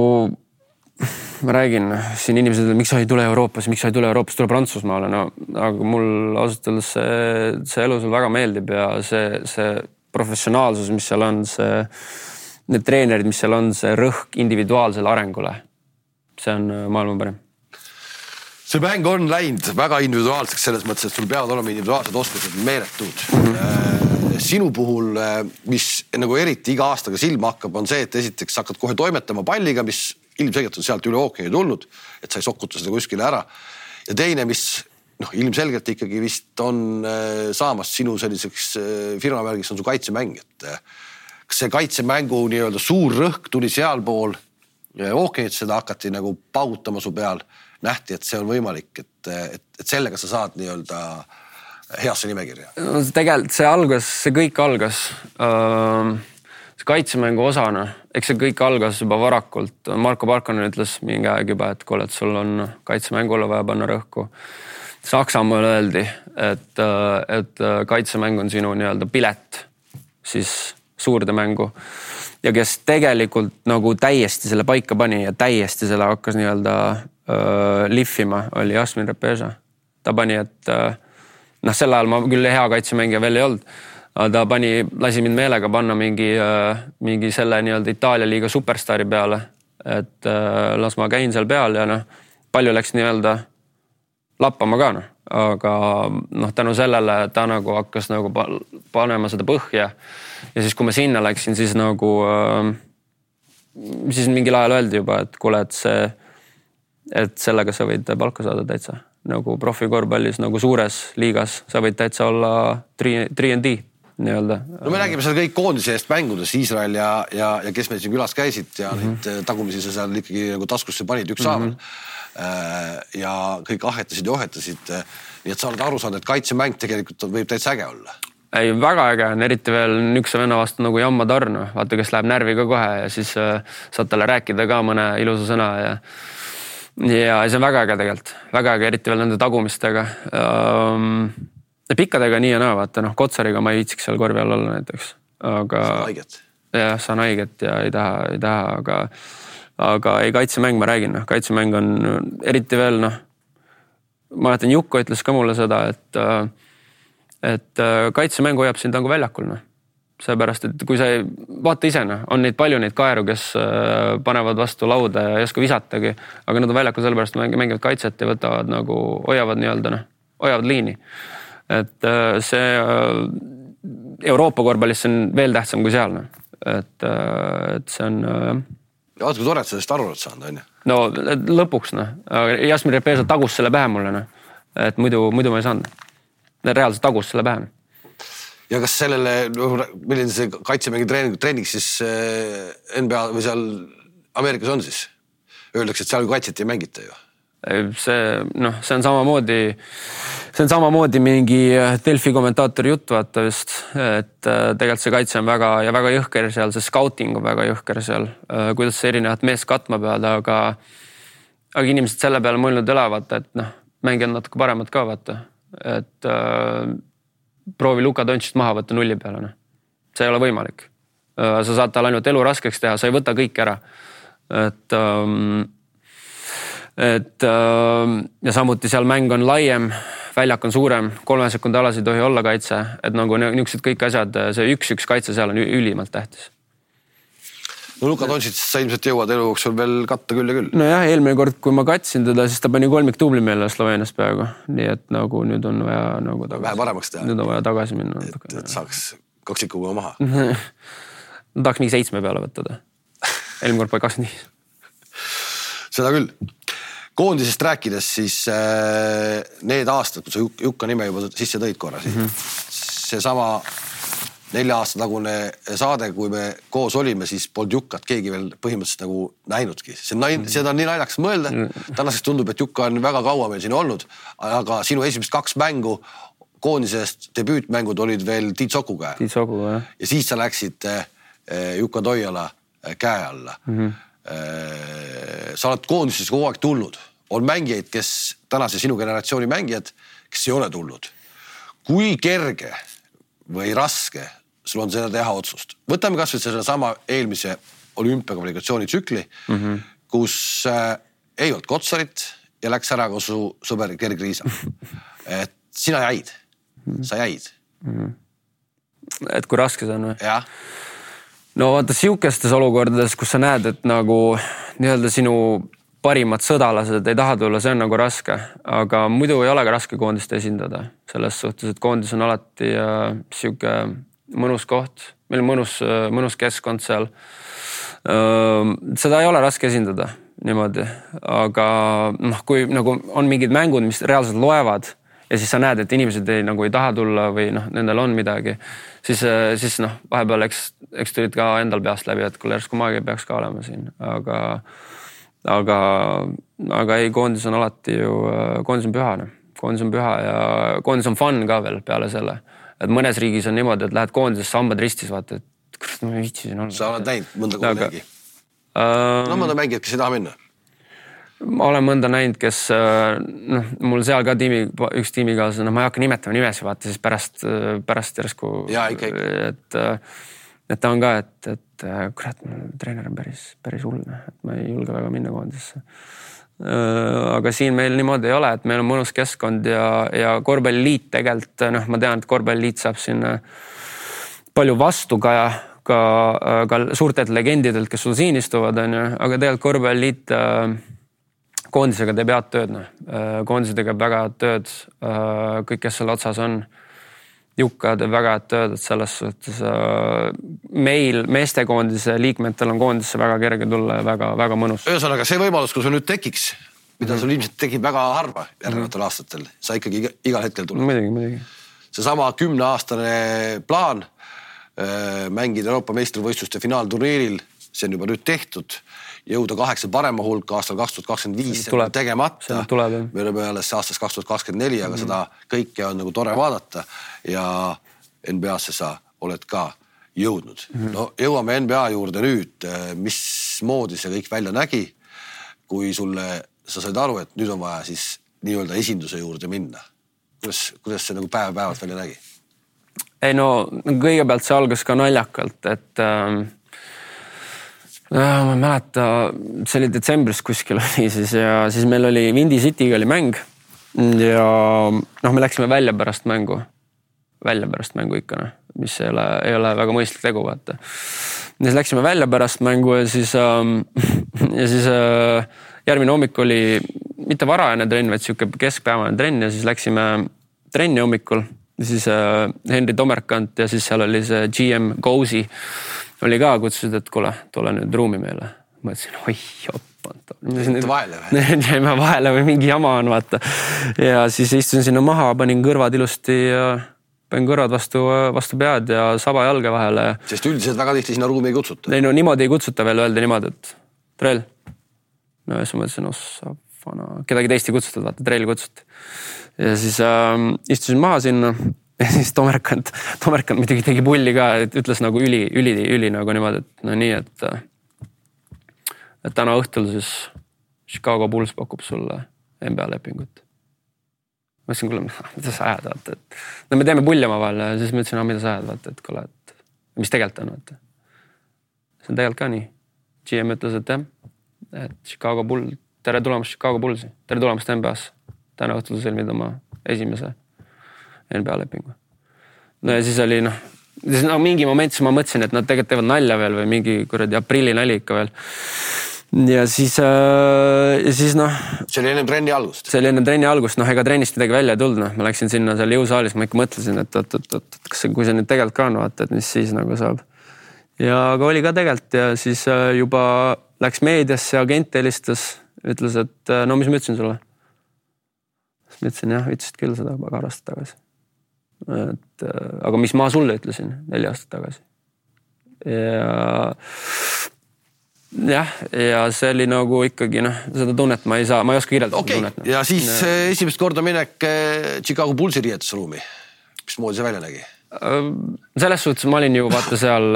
ma räägin, siin inimesed, miks sa ei tule Euroopas, miks sa ei tule Euroopas, tule Prantsusmaale, no aga mul ausalt öeldes see, see elu sul väga meeldib ja see, see professionaalsus, mis seal on, see need treenerid, mis seal on, see rõhk individuaalsele arengule. See on maailma parim. See mäng on läinud väga individuaalseks selles mõttes, et sul peavad olema individuaalsed oskused meeletud. Mm-hmm. Sinu puhul, mis nagu eriti iga aastaga silma hakkab, on see, et esiteks hakkad kohe toimetama palliga, mis ilmselgelt on sealt üle ookeani tulnud, et sa ei sokkuta seda kuskile ära. Ja teine, mis noh, ilmselgelt ikkagi vist on saamas sinu selliseks firmamärgiks on su kaitsemäng, et kas see kaitsemängu nii-öelda suur rõhk tuli sealpool ookeanit, seda hakati nagu paugutama su peal, nähti, et see on võimalik, et, et, et sellega sa saad nii-öelda heasse nimekirja. No, tegelikult see algas, see kõik algas see kaitsemängu osana, eks see kõik algas juba varakult. Marko Parkonen ütles mingi aeg juba, et kuule, et sul on kaitsemängule vaja panna rõhku. Saksamaal öeldi, et, et kaitsemäng on sinu nii-öelda pilet siis suurde mängu ja kes tegelikult nagu täiesti selle paika pani ja täiesti selle hakkas nii-öelda äh, lihvima, oli Jasmin Repeša. Ta pani, et äh, noh, sel ajal ma küll hea kaitsemängija veel ei olnud, aga ta pani, lasi mind meelega panna mingi, äh, mingi selle nii-öelda Itaalia liiga superstaari peale, et äh, las ma käin seal peal ja noh, palju läks nii-öelda lappama ka, noh. Aga noh, tänu sellele ta nagu hakkas nagu panema seda põhja ja siis kui ma sinna läksin, siis nagu äh, siis mingil ajal öeldi juba, et kuule, et see, et sellega sa võid palka saada täitsa nagu profikorvpallis, nagu suures liigas, sa võid täitsa olla three and D nii-öelda. No me räägime seal kõik koondise eest mängudes, Iisrael ja, ja, ja kes meil siin külas käisid ja mm-hmm. neid tagumisi sa seal ikkagi nagu taskusse panid üks haaval. Mm-hmm. Ja kõik ahetasid ja ohetasid. Nii et sa oled aru saanud, et kaitsemäng tegelikult võib täitsa äge olla. Ei, väga äge on, eriti veel nükse venna vastu nagu Jamma Tarno. Vaata, kes läheb närvi ka kohe ja siis saad talle rääkida ka mõne ilusa sõna ja ja see on väga äge tegelikult. Väga äge, eriti veel nende tagumistega. Um, ja pikkadega nii ja naa, vaata, noh, Kotsariga ma ei viitsiks seal korvi all olla näiteks. Aga saan haiget. Jah, saan haiget ja ei taha, ei taha, aga aga ei kaitsemäng, ma räägin, noh, kaitsemäng on eriti veel, noh, ma mäletan, Jukko ütles ka mulle seda, et et kaitsemäng hoiab sind nagu väljakul, noh. Seepärast, et kui sa ei vaata ise, noh, on neid palju neid kaeru, kes panevad vastu lauda ja ei oska visatagi, aga nad on väljakul sellepärast, et mängivad kaitset ja võtavad nagu, hoiavad nii-öelda, noh, hoiavad liini. Et see Euroopa korvpallis on veel tähtsam kui seal, noh. Et, et see on ja vaata, kui tore, et sellest aru oled saanud, on ju? No lõpuks, noh. Jasmin Repeša tagus selle pähe mulle, noh. Et muidu, muidu ma ei saanud. Reaalselt tagus selle pähe. Ja kas sellele, milline see kaitsemängi treening, treening siis N B A või seal Ameerikas on siis? Öeldakse, et seal kaitset ei mängita ju. See, noh, see on samamoodi, see on samamoodi mingi Delfi kommentaatori jutt, vaata just, et tegelikult see kaitse on väga ja väga jõhker seal, see scouting on väga jõhker seal, kuidas see erinevat meest katma peada, aga, aga inimesed selle peale mõelnud elavad, et noh, mängijad natuke paremad ka, vaata, et äh, proovi Luka Dontšit maha võtta nulli peale, noh. See ei ole võimalik. Sa saad tal ainult elu raskeks teha, sa ei võta kõik ära. Et, et ja samuti seal mäng on laiem, väljak on suurem, kolme sekundi alas ei tohi olla kaitse, et nagu niisugused kõik asjad, see üks-üks kaitse seal on ülimalt tähtis. No Luka Dontšit sa ilmselt jõuad elu jooksul veel katta küll ja küll. No jah, eelmine kord, kui ma katsin teda, siis ta pani kolmik tubli meile Sloveenias peaaegu. Nii et nagu nüüd on vaja nagu tagasi. Vähe paremaks teha. Nüüd on vaja tagasi minna. Et, et saaks kaksikuga maha. No tahaks mingi seitsme peale võttada. Eelmine kord pole kakskümmend viis. Seda küll. Koondisest rääkides siis äh, need aastad, kui sa Jukka nime juba sisse tõid korra siin. Mm-hmm. See sama nelja aasta tagune saade, kui me koos olime, siis polnud Jukkat keegi veel põhimõtteliselt nagu näinudki. See on, seda on nii naljaks mõelda. Tänaseks tundub, et Jukka on väga kaua meil siin olnud, aga sinu esimest kaks mängu koondisest debüütmängud olid veel Tiit Soku käe. Tiit Soku, jah. Ja siis sa läksid Jukka Toijala käe alla. Mm-hmm. Sa oled koondisest kogu aeg tulnud. On mängijaid, kes tänase sinu generatsiooni mängijad, kes ei ole tulnud. Kui kerge või raske sul on seda teha otsust. Võtame kas või selle sama eelmise olümpiakvalifikatsiooni tsükli, mm-hmm. kus äh, ei olnud Kotsarit ja läks ära ka su sõber Gerg Riisa. Et sina jäid. Sa jäid. Mm-hmm. Et kui raske see on või? Jah. No vaata siukestes olukordades, kus sa näed, et nagu nii-öelda sinu parimad sõdalased ei taha tulla, see on nagu raske, aga muidu ei ole ka raske koondist esindada. Selles suhtes, et koondis on alati äh, siuke mõnus koht, meil on mõnus, mõnus keskkond seal. Äh, seda ei ole raske esindada niimoodi, aga noh, kui nagu on mingid mängud, mis reaalselt loevad ja siis sa näed, et inimesed ei, nagu ei taha tulla või noh, nendel on midagi, siis, siis noh, vahepeal eks, eks tulid ka endal peast läbi, et kuule, järsku maagi peaks ka olema siin, aga Aga, aga ei, koondis on alati ju, koondis on püha, no. Koondis on püha ja koondis on fun ka veel peale selle. Et mõnes riigis on niimoodi, et lähed koondisesse hambad ristis, vaata, et kurat, ma ei viitsi siin olla. Sa oled näinud mõnda koolegi? Uh, no mõnda mängijad, kes ei taha minna? Ma olen mõnda näinud, kes, noh, mul seal ka tiimi, üks tiimikaas, no ma ei hakka nimetama nimesi, vaata, siis pärast, pärast järsku, ja, ikka, ikka. et et ta on ka, et, et kurat, treener on päris, päris hullne, et ma ei julge väga minna koondisse. Aga siin meil niimoodi ei ole, et meil on mõnus keskkond ja, ja korvpalliliit tegelikult, noh, ma tean, et korvpalliliit saab siin palju vastu ka, ka, ka suurtelt legendidelt, kes sul siin istuvad, on ju, aga tegelikult korvpalliliit koondisega teeb head tööd, noh. Koondise teeb väga head tööd, kõik, kes seal otsas on, Jukka teeb väga head tööd, et selles suhtes meil meestekoondise liikmetel on koondisse väga kerge tulla ja väga, väga mõnus. Ühesõnaga, see võimalus, kui sul nüüd tekiks, mida sul ilmselt tekib väga harva järgnevatel mm. aastatel, sa ikkagi igal hetkel tuled. Midagi, midagi. See sama kümneaastane plaan, mängida Euroopa meistrivõistluste finaalturniiril, see on juba nüüd tehtud, jõuda kaheksa parema hulka aastal kaks tuhat kakskümmend viis tuleb, tegemata. Tuleb, me oleme alles aastast kaks tuhat kakskümmend neli, aga mm-hmm. seda kõike on nagu tore vaadata ja N B A-sse sa oled ka jõudnud. Mm-hmm. No jõuame N B A juurde nüüd, mis moodi see kõik välja nägi, kui sulle, sa said aru, et nüüd on vaja siis nii-öelda esinduse juurde minna. Kuidas, kuidas see nagu päev-päevalt välja nägi? Ei no, kõigepealt see algas ka naljakalt, et ähm, ma ei mäleta, see oli detsembris kuskil oli siis ja siis meil oli Windy City'ga oli mäng ja noh, me läksime välja pärast mängu, välja pärast mängu ikka, noh, mis ei ole, ei ole väga mõistlik tegu, vaata. Ja siis läksime välja pärast mängu ja siis, ähm, ja siis äh, järgmine hommik oli mitte varajane trenn, vaid siuke keskpäevane trenn ja siis läksime trenni hommikul ja siis äh, Henri Tomerkant ja siis seal oli see G M Gousi oli ka, kutsusid, et kuule, tule nüüd ruumi meile. Ma ütlesin, oi, jopant. Jäite vahele või? Jäime vahele või mingi jama on, vaata. Ja siis istusin sinna maha, panin kõrvad ilusti ja panin kõrvad vastu, vastu pead ja saba jalge vahele. Sest üldiselt väga tihti sinna ruumi ei kutsuta. Ei, no niimoodi ei kutsuta veel, öelda niimoodi, et Trell. No ja siis ma ütlesin, ossa, fana. Kedagi teist ei kutsutud, vaata, Trell kutsuti. Ja siis äh, istusin maha sinna. Ja siis Tomerkant, Tomerkant midagi tegi pulli ka, et ütles nagu üli, üli, üli nagu niimoodi, et no nii, et, et täna õhtul siis Chicago Bulls pakub sulle N B A lepingut. Ma ütlesin, kuule, mida sa ajad, vaata, et no me teeme pulli oma vahel ja siis ma ütlesin, mida sa ajad, vaata, et kuule, et mis tegelikult on, vaata. See on tegelikult ka nii. G M ütles, et jah, et Chicago Bull, tere tulemast Chicago Bullsi, tere tulemast N B A-s. Täna õhtul sõlmid oma esimese N B A lepingu. No ja siis oli, noh, siis, no, mingi moment siis ma mõtlesin, et nad tegelikult teevad nalja veel või mingi kuradi aprilli nali ikka veel. Ja siis, äh, ja siis noh. See oli enne trenni algust. See oli enne trenni algust, noh, ega trennist midagi välja ei tulnud, noh, ma läksin sinna seal jõusaalis, ma ikka mõtlesin, et, et, et, et, et kas see, kui see nüüd tegelikult ka on, vaata, et mis siis nagu saab. Ja aga oli ka tegelikult ja siis juba läks meediasse, agent helistas, ütles, et no mis ma ütlesin sulle? Ma ütlesin, jah, ütlesid küll seda paar aastat tagasi. Et, aga mis ma sulle ütlesin neli aastat tagasi. Ja jah, ja see oli nagu ikkagi, noh, seda tunnet ma ei saa, ma ei oska kirjeldada. Okay. Tunnet, no. Ja siis ja. Esimest korda minek Chicago Bullsi riietusruumi. Mis moodi see välja nägi? Selles suhtes ma olin ju vaata seal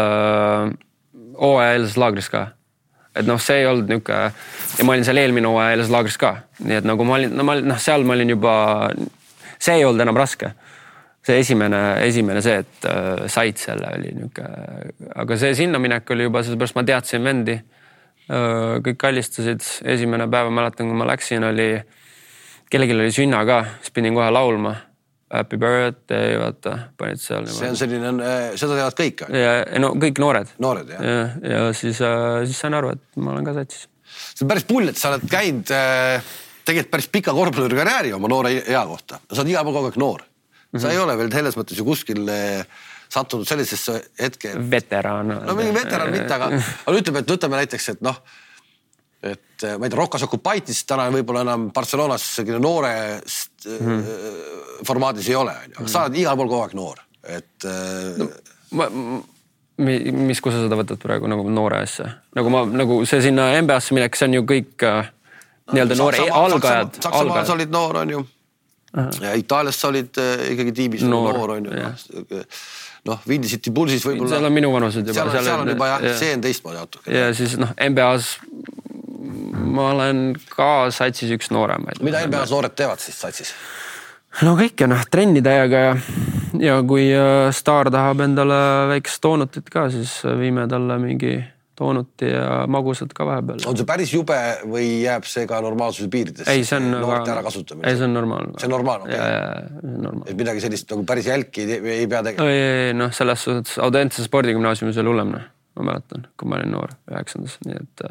O E L-s laagris ka. Et noh, see ei olnud niuke, ja ma olin seal eelmine O E L-s laagris ka. Nii et nagu ma olin, no, ma olin, noh, seal ma olin juba, see ei olnud enam raske. See esimene, esimene see, et äh, said selle oli niuke, aga see sinna minek oli juba, sellepärast ma teadsin vendi. Äh, kõik kallistasid. Esimene päeva mäletan, kui ma läksin, oli, kellelgi oli sünna ka, siis pidin kohe laulma. Happy birthday, vaata, panid seal. See on selline, seda teevad kõik. Ja, no kõik noored. Noored, jah. Ja, ja siis, äh, siis sain aru, et ma olen ka satsis. See on päris pull, et sa oled käinud äh, tegelikult päris pika korvpalluri karjääri oma noore ea kohta. Sa oled iga pool kogu aeg noor. Sa ei ole veel selles mõttes ju kuskil sattunud sellisesse hetke. Veteraan. No mingi veteraan mitte, aga, aga ütleme, et ütleme näiteks, et noh, et ma ei tea, Rokas Okupaitis täna võib-olla enam Barcelonas noore mm. formaadis ei ole. Aga sa oled igal pool kogu aeg noor. Et, no, ma, mis, kus sa seda võtad praegu nagu noore asja? Nagu, ma, nagu see sinna N B A-sse minek, see on ju kõik no, nii-öelda noore algajad. Saksamaal sa olid noor, on ju. Aha. Ja Itaalias sa olid äh, ikkagi tiibis noor, noor on ju. Noh, Windy City Bullsis võib-olla. Seal on minu vanused juba. Seal, seal on juba jah, ja. See on teistmoodi auto. Ja siis noh, N B A-s ma olen ka satsis üks nooremaid. Mida N B A-s noored teevad siis satsis? no kõike noh, trenni täiega ja, ja kui staar tahab endale väikest toonutit ka, siis viime talle mingi toonuti ja magusad ka vahepeal. On see päris jube või jääb see ka normaalsuse piirides? Ei, see on, noorte ära kasutamine. Ei, see on normaalne. See on normaalne, okei. Okay. Ja, ja, see on normaalne. Et midagi sellist nagu päris jälki ei pea tegema? Ei, ei, noh, selles suhtes Audentse spordigümnaasiumis oli hullemne. Ma mäletan, kui ma olin noor, üheksandas. Nii et...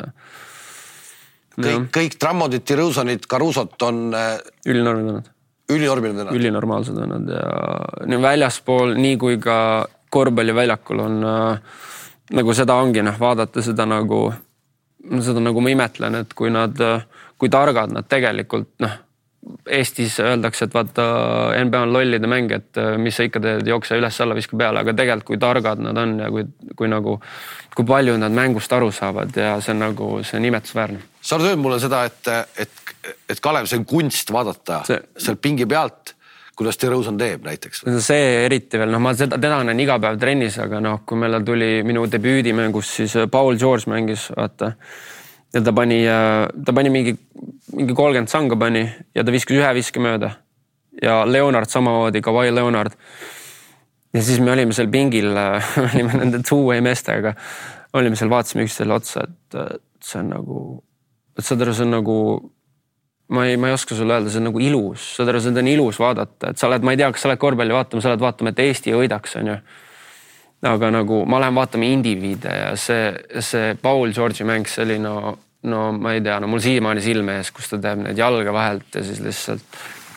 Kõik, kõik Trammondid, Tirõusonid, Karusot on... Ülinormid on nad. Ülinormid on nad. Ülinormaalsed on nad ja nii väljaspool, nii kui ka korvpalliväljakul on... Nagu seda ongi, noh, vaadata seda nagu, seda nagu ma imetlen, et kui nad, kui targad nad tegelikult, noh, Eestis öeldakse, et vaata N B A on lollide mäng, et mis sa ikka teed, jookse üles alla, viska peale, aga tegelikult kui targad nad on ja kui, kui nagu, kui palju nad mängust aru saavad ja see on nagu, see on imetusväärne. Sa oled öelnud mulle seda, et, et, et Kalev, see on kunst vaadata see... seal pingi pealt, kuidas Tirõuson teeb näiteks? See eriti veel, noh, ma seda, teda näen iga päev trennis, aga noh, kui meil tuli minu debüüdimängus, siis Paul George mängis, vaata, ja ta pani, ta pani mingi, mingi kolmkümmend sanga pani ja ta viskas ühe viske mööda. Ja Leonard samamoodi, Kawhi Leonard. Ja siis me olime seal pingil, olime nende two-way meestega, olime seal, vaatasime üksteisele otsa, et see on nagu, et seda see on nagu, Ma ei, ma ei oska sulle öelda, see on nagu ilus, seda on ilus vaadata, et sa oled, ma ei tea, kas sa oled korvpalli vaatama, sa oled vaatama, et Eesti võidaks, on ju. Aga nagu ma lähen vaatama indiviide ja see, see Paul George'i mäng, see oli no, no ma ei tea, no mul siiamaani silme ees, kus ta teeb need jalga vahelt ja siis lihtsalt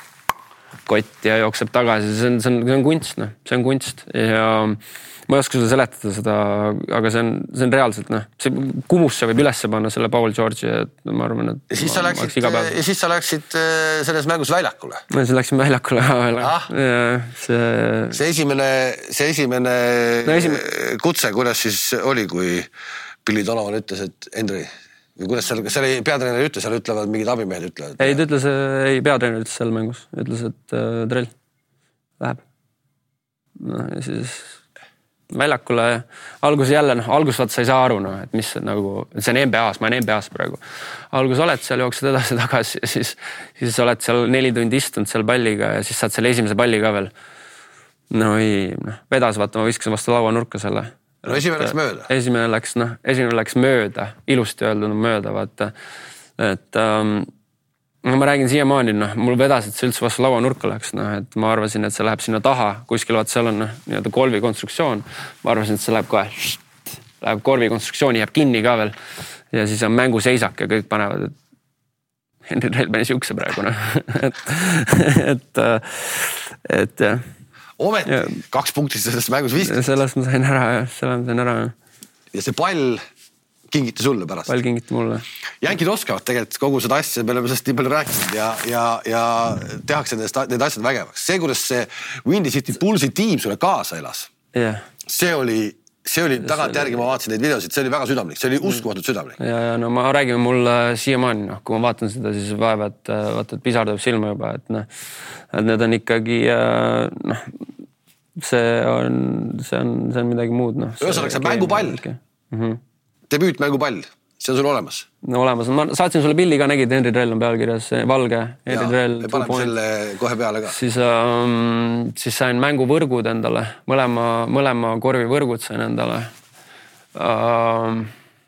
kott ja jookseb tagasi, see on, see on, see on kunst, noh, see on kunst ja ma ei oska sulle seletada seda, aga see on, see on reaalselt, noh, see kumusse võib ülesse panna selle Paul George'i, et ma arvan, et... Ja siis sa läksid, ja siis sa läksid selles mängus väljakule? Ma siis läksin väljakule veel. Ah, see... see esimene, see esimene no, esimene... kutse, kuidas siis oli, kui Billy Donovan ütles, et Hendri, või kuidas seal, seal ei peatreener ütles, seal ütlevad mingid abimehed ütlevad? Ei, ta ütles, ei peatreener ütles seal mängus, ütles, et uh, Drell läheb. No, ja siis... väljakule algus jälle, noh, algus vaat sa ei saa aru, noh, et mis nagu, see on N B A-s, ma olen N B A-s praegu. Algus oled seal, jooksed edasi tagasi ja siis, siis oled seal neli tundi istunud seal palliga ja siis saad selle esimese palli ka veel. No ei, noh, vedas, vaata, ma viskasin vastu laua nurka selle. No esimene läks mööda. Esimene läks, noh, esimene läks mööda, ilusti öeldud mööda, vaata, et... Um, No ma räägin siiamaani, noh, mul vedas, et see üldse vastu laua nurka läks, noh, et ma arvasin, et see läheb sinna taha, kuskil vaat seal on noh, nii-öelda kolvi konstruktsioon. Ma arvasin, et see läheb kohe, läheb korvi konstruktsiooni, jääb kinni ka veel ja siis on mängu seisak ja kõik panevad, et Henri Drell pani siukse praegu, noh, et, et, et jah. Ometi, ja, kaks punkti sellest mängus viskas. Sellest ma sain ära, jah, sellest ma sain ära. Ja see pall kingiti sulle pärast. Pall kingiti mulle. Jänkid oskavad tegelikult kogu seda asja, me oleme sellest nii palju rääkinud ja, ja, ja tehakse need, need asjad vägevaks. See, kuidas see Windy City Bullsi tiim sulle kaasa elas, yeah. see oli, see oli tagant järgi, ma vaatasin neid videosid, see oli väga südamlik, see oli uskumatult südamlik. Ja, ja no ma räägin mulle siiamaani, noh, kui ma vaatan seda, siis vaeva, et vaata, et pisardab silma juba, et, noh, et need on ikkagi, noh, see on, see on, see on midagi muud, noh. Ühesõnaga, see mängupall. Mhm. Debüüt mängupall, see on sul olemas? No olemas, ma saatsin sulle pilli ka, nägid, Henri Drell on pealkirjas, valge, Henri Drell. Ja, paneme selle kohe peale ka. Siis, ähm, siis sain mänguvõrgud endale, mõlema, mõlema korvi võrgud sain endale. Ähm,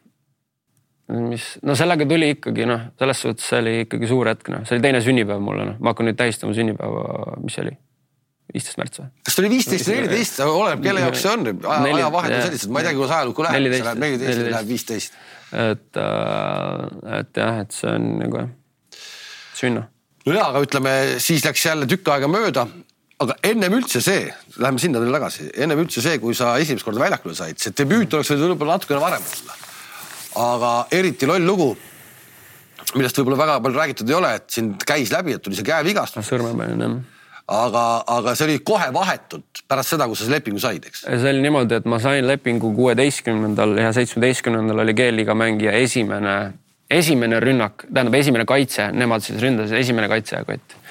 mis, no sellega tuli ikkagi, noh, selles suhtes see oli ikkagi suur hetk, noh, see oli teine sünnipäev mulle, noh, ma hakkan nüüd tähistama sünnipäeva, mis see oli? viisteist märts või? Kas ta oli viisteist või neliteist? Oleneb, kelle jaoks see on. Aja, aja vahed on sellised. Ma ei tea, kui ajalukku läheb. neliteist, neliteist läheb viisteist. Et, et jah, et see on nagu sünna. No jaa, aga ütleme, siis läks jälle tükk aega mööda. Aga ennem üldse see, läheme sinna veel tagasi, ennem üldse see, kui sa esimest korda väljakule said, see debüüt oleks võib-olla natukene varem olla. Aga eriti loll lugu, millest võib-olla väga palju räägitud ei ole, et siin käis läbi, et tuli see käevigastus. Sõrmepäin, jah. Aga, aga see oli kohe vahetult pärast seda, kui sa lepingu said, eks? See oli niimoodi, et ma sain lepingu kuueteistkümnendal ja seitsmeteistkümnendal oli G-liiga mängija esimene, esimene rünnak, tähendab esimene kaitse, nemad siis ründasid esimene kaitse ja kott.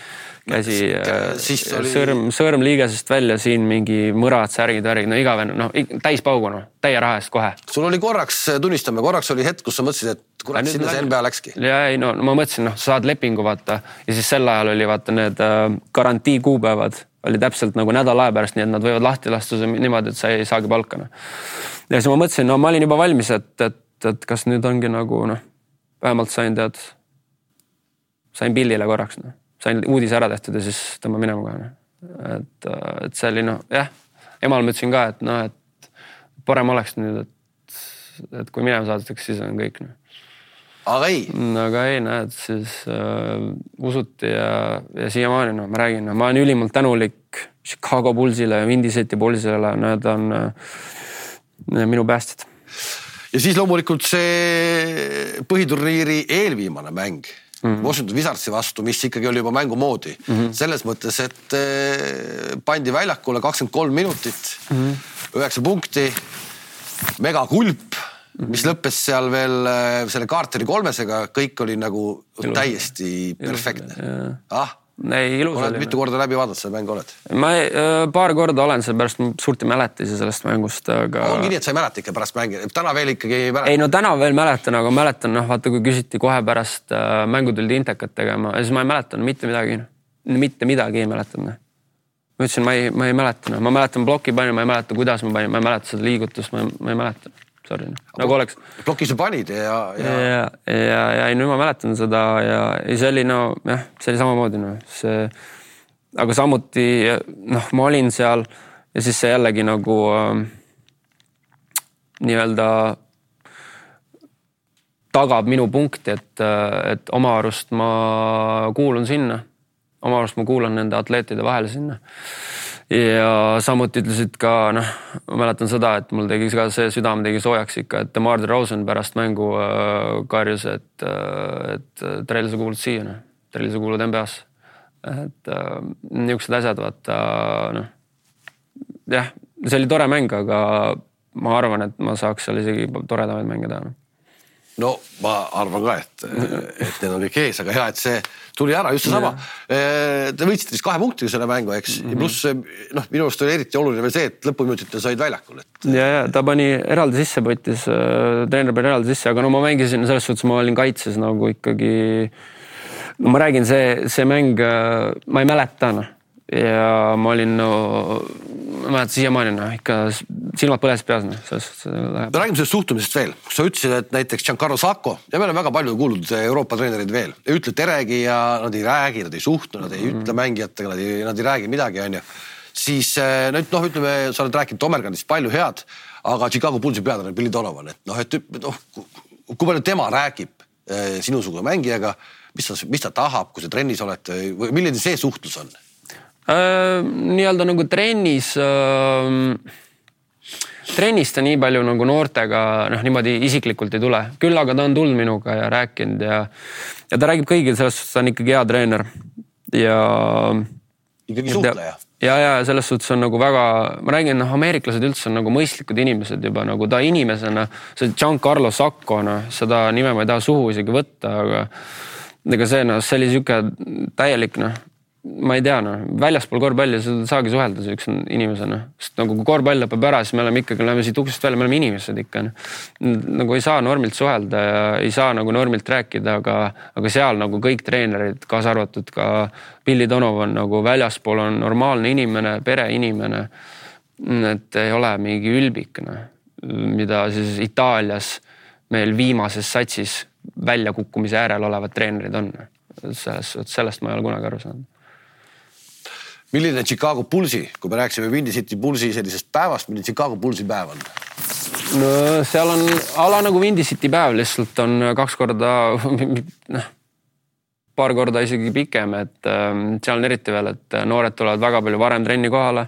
käsi, siis oli... sõrm, sõrm liigesest välja siin mingi mõrad, särgid, värgid, no igavene, noh, täis paugu, noh, täie raha eest kohe. Sul oli korraks, tunnistame, korraks oli hetk, kus sa mõtlesid, et kurat, sinna see N B A läkski. Ja ei, no ma mõtlesin, noh, saad lepingu vaata ja siis sel ajal oli vaata need garantii kuupäevad oli täpselt nagu nädala aja pärast, nii et nad võivad lahti lastuse niimoodi, et sa ei saagi palka. No. Ja siis ma mõtlesin, no ma olin juba valmis, et, et, et kas nüüd ongi nagu, noh, vähemalt sain tead, sain pillile korraks, noh. Sain uudise ära tehtud ja siis tõmba minema kohe. Et, et see oli, noh, jah, emal mõtlesin ka, et, noh, et parem oleks nüüd, et, et kui minema saadetaks, siis on kõik. No. Aga ei? Aga ei, näed, siis äh, usuti ja, ja siiamaani, no, ma räägin, no, ma olen ülimalt tänulik Chicago Bullsile ja Windy City Bullsile, need on äh, minu päästjad. Ja siis loomulikult see põhiturniiri eelviimane mäng mm-hmm. Washington Wizardsi vastu, mis ikkagi oli juba mängu moodi. Mm-hmm. Selles mõttes, et pandi väljakule kakskümmend kolm minutit, mm-hmm. üheksa punkti, mega kulp, mm-hmm. mis lõppes seal veel selle Carteri kolmesega, kõik oli nagu ilus. Täiesti perfektne. Ah, ei, ilus oled oli. Mitu korda läbi vaadata seda mängu oled? Ma paar korda olen, seepärast suurt ei mäletisi sellest mängust, aga... Ongi nii, et sa ei mäleta ikka pärast mängi. Täna veel ikkagi ei mäleta. Ei, no täna veel mäletan, aga mäletan, noh, vaata, kui küsiti kohe pärast äh, mängu tuldi intekat tegema, ja siis ma ei mäletan mitte midagi. Mitte midagi ei mäletan. Ma ütlesin, ma ei, ma ei mäletan. Ma mäletan bloki pani, ma ei mäleta, kuidas ma panin, ma ei mäleta seda liigutust, ma ei, ma ei mäleta. Sorry. Nagu oleks... Bloki sa panid ja... Ja, ja, ja, ja nüüd ma mäletan seda ja, ja see oli, no, jah, see oli samamoodi, no, see... Aga samuti, noh, ma olin seal ja siis see jällegi nagu äh, nii-öelda tagab minu punkti, et, et oma arust ma kuulun sinna. Oma arust ma kuulan nende atleetide vahele sinna. Ja samuti ütlesid ka, noh, ma mäletan seda, et mul tegi ka see südam tegi soojaks ikka, et DeMar DeRozan pärast mängu äh, karjus, et, et Trell sa kuulud siia, noh. Trell sa kuulud N B A-s. Et äh, niisugused asjad, vaata, noh, jah, see oli tore mäng, aga ma arvan, et ma saaks seal isegi toredamaid mänge teha. No ma arvan ka, et, et need on kõik ees, aga hea, et see tuli ära just seesama. Te võitsite siis kahe punktiga selle mängu, eks? Mm-hmm. Plus, noh, minu arust oli eriti oluline veel see, et lõpuminutitel said väljakul. Et... Ja, ja, ta pani eraldi sisse, võttis, treener pani eraldi sisse, aga no ma mängisin selles suhtes, ma olin kaitses nagu ikkagi, no ma räägin, see, see mäng, ma ei mäleta, noh. Ja ma olin, no, ma mäletan siiamaani, no, ikka silmad põlesid peas, no, sellest läheb. Räägime sellest suhtumisest veel. Sa ütlesid, et näiteks Giancarlo Sacco, ja me oleme väga palju kuulnud Euroopa treenerid veel, ütle teregi ja nad ei räägi, nad ei suhtu, nad ei ütle mängijatega, nad ei, nad ei räägi midagi, on ju. Siis, nüüd, noh, ütleme, sa oled rääkinud Tomerganist palju head, aga Chicago Bullsi pead on Billy Donovan, et noh, et noh, kui palju tema räägib sinusugune mängijaga, mis ta, mis ta tahab, kui sa trennis oled, või milline see suhtlus on? Äh, nii-öelda nagu trennis äh, trennis ta nii palju nagu noortega noh, niimoodi isiklikult ei tule. Küll aga ta on tulnud minuga ja rääkinud ja, ja ta räägib kõigil, selles suhtes ta on ikkagi hea treener. Ja, ikkagi suhtleja. Ja, ja selles suhtes on nagu väga, ma räägin, noh, ameeriklased üldse on nagu mõistlikud inimesed juba nagu ta inimesena, see Giancarlo Sacco, noh, seda nime ma ei taha suhu isegi võtta, aga ega see, noh, see oli siuke täielik, noh, ma ei tea, no, väljaspool korvpalli saagi suhelda üks inimesena. Sest nagu kui korvpall lõpeb ära, siis me oleme ikkagi, läheme siit uksest välja, me oleme inimesed ikka. Nagu ei saa normilt suhelda ja ei saa nagu normilt rääkida, aga, aga seal nagu kõik treenerid, kaasa arvatud ka Billy Donovan, nagu väljaspool on normaalne inimene, pereinimene, et ei ole mingi ülbik, no, mida siis Itaalias meil viimases satsis väljakukkumise äärel olevad treenerid on. Sellest, sellest ma ei ole kunagi aru saanud. Milline Chicago Bullsi, kui me rääksime Windy City Bullsi sellisest päevast, milline Chicago Bullsi päev on? No seal on ala nagu Windy City päev, lihtsalt on kaks korda, noh, paar korda isegi pikem, et seal on eriti veel, et noored tulevad väga palju varem trenni kohale.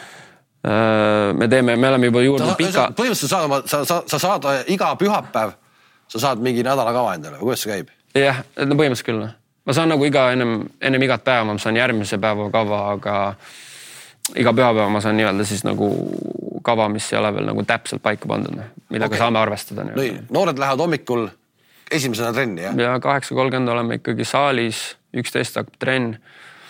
Me teeme, me oleme juba juurde pika... Põhimõtteliselt sa, sa, sa saad iga pühapäev, sa saad mingi nädalakava endale, või kuidas see käib? Jah, no põhimõtteliselt küll. Ma saan nagu iga ennem, ennem igat päeva, ma saan järgmise päeva kava, aga iga pühapäeva ma saan nii-öelda siis nagu kava, mis ei ole veel nagu täpselt paika pandud, millega okay. Saame arvestada. Nii, noored lähevad hommikul esimesena trenni, jah? Ja kaheksa kolmkümmend oleme ikkagi saalis, üksteist hakkab trenn.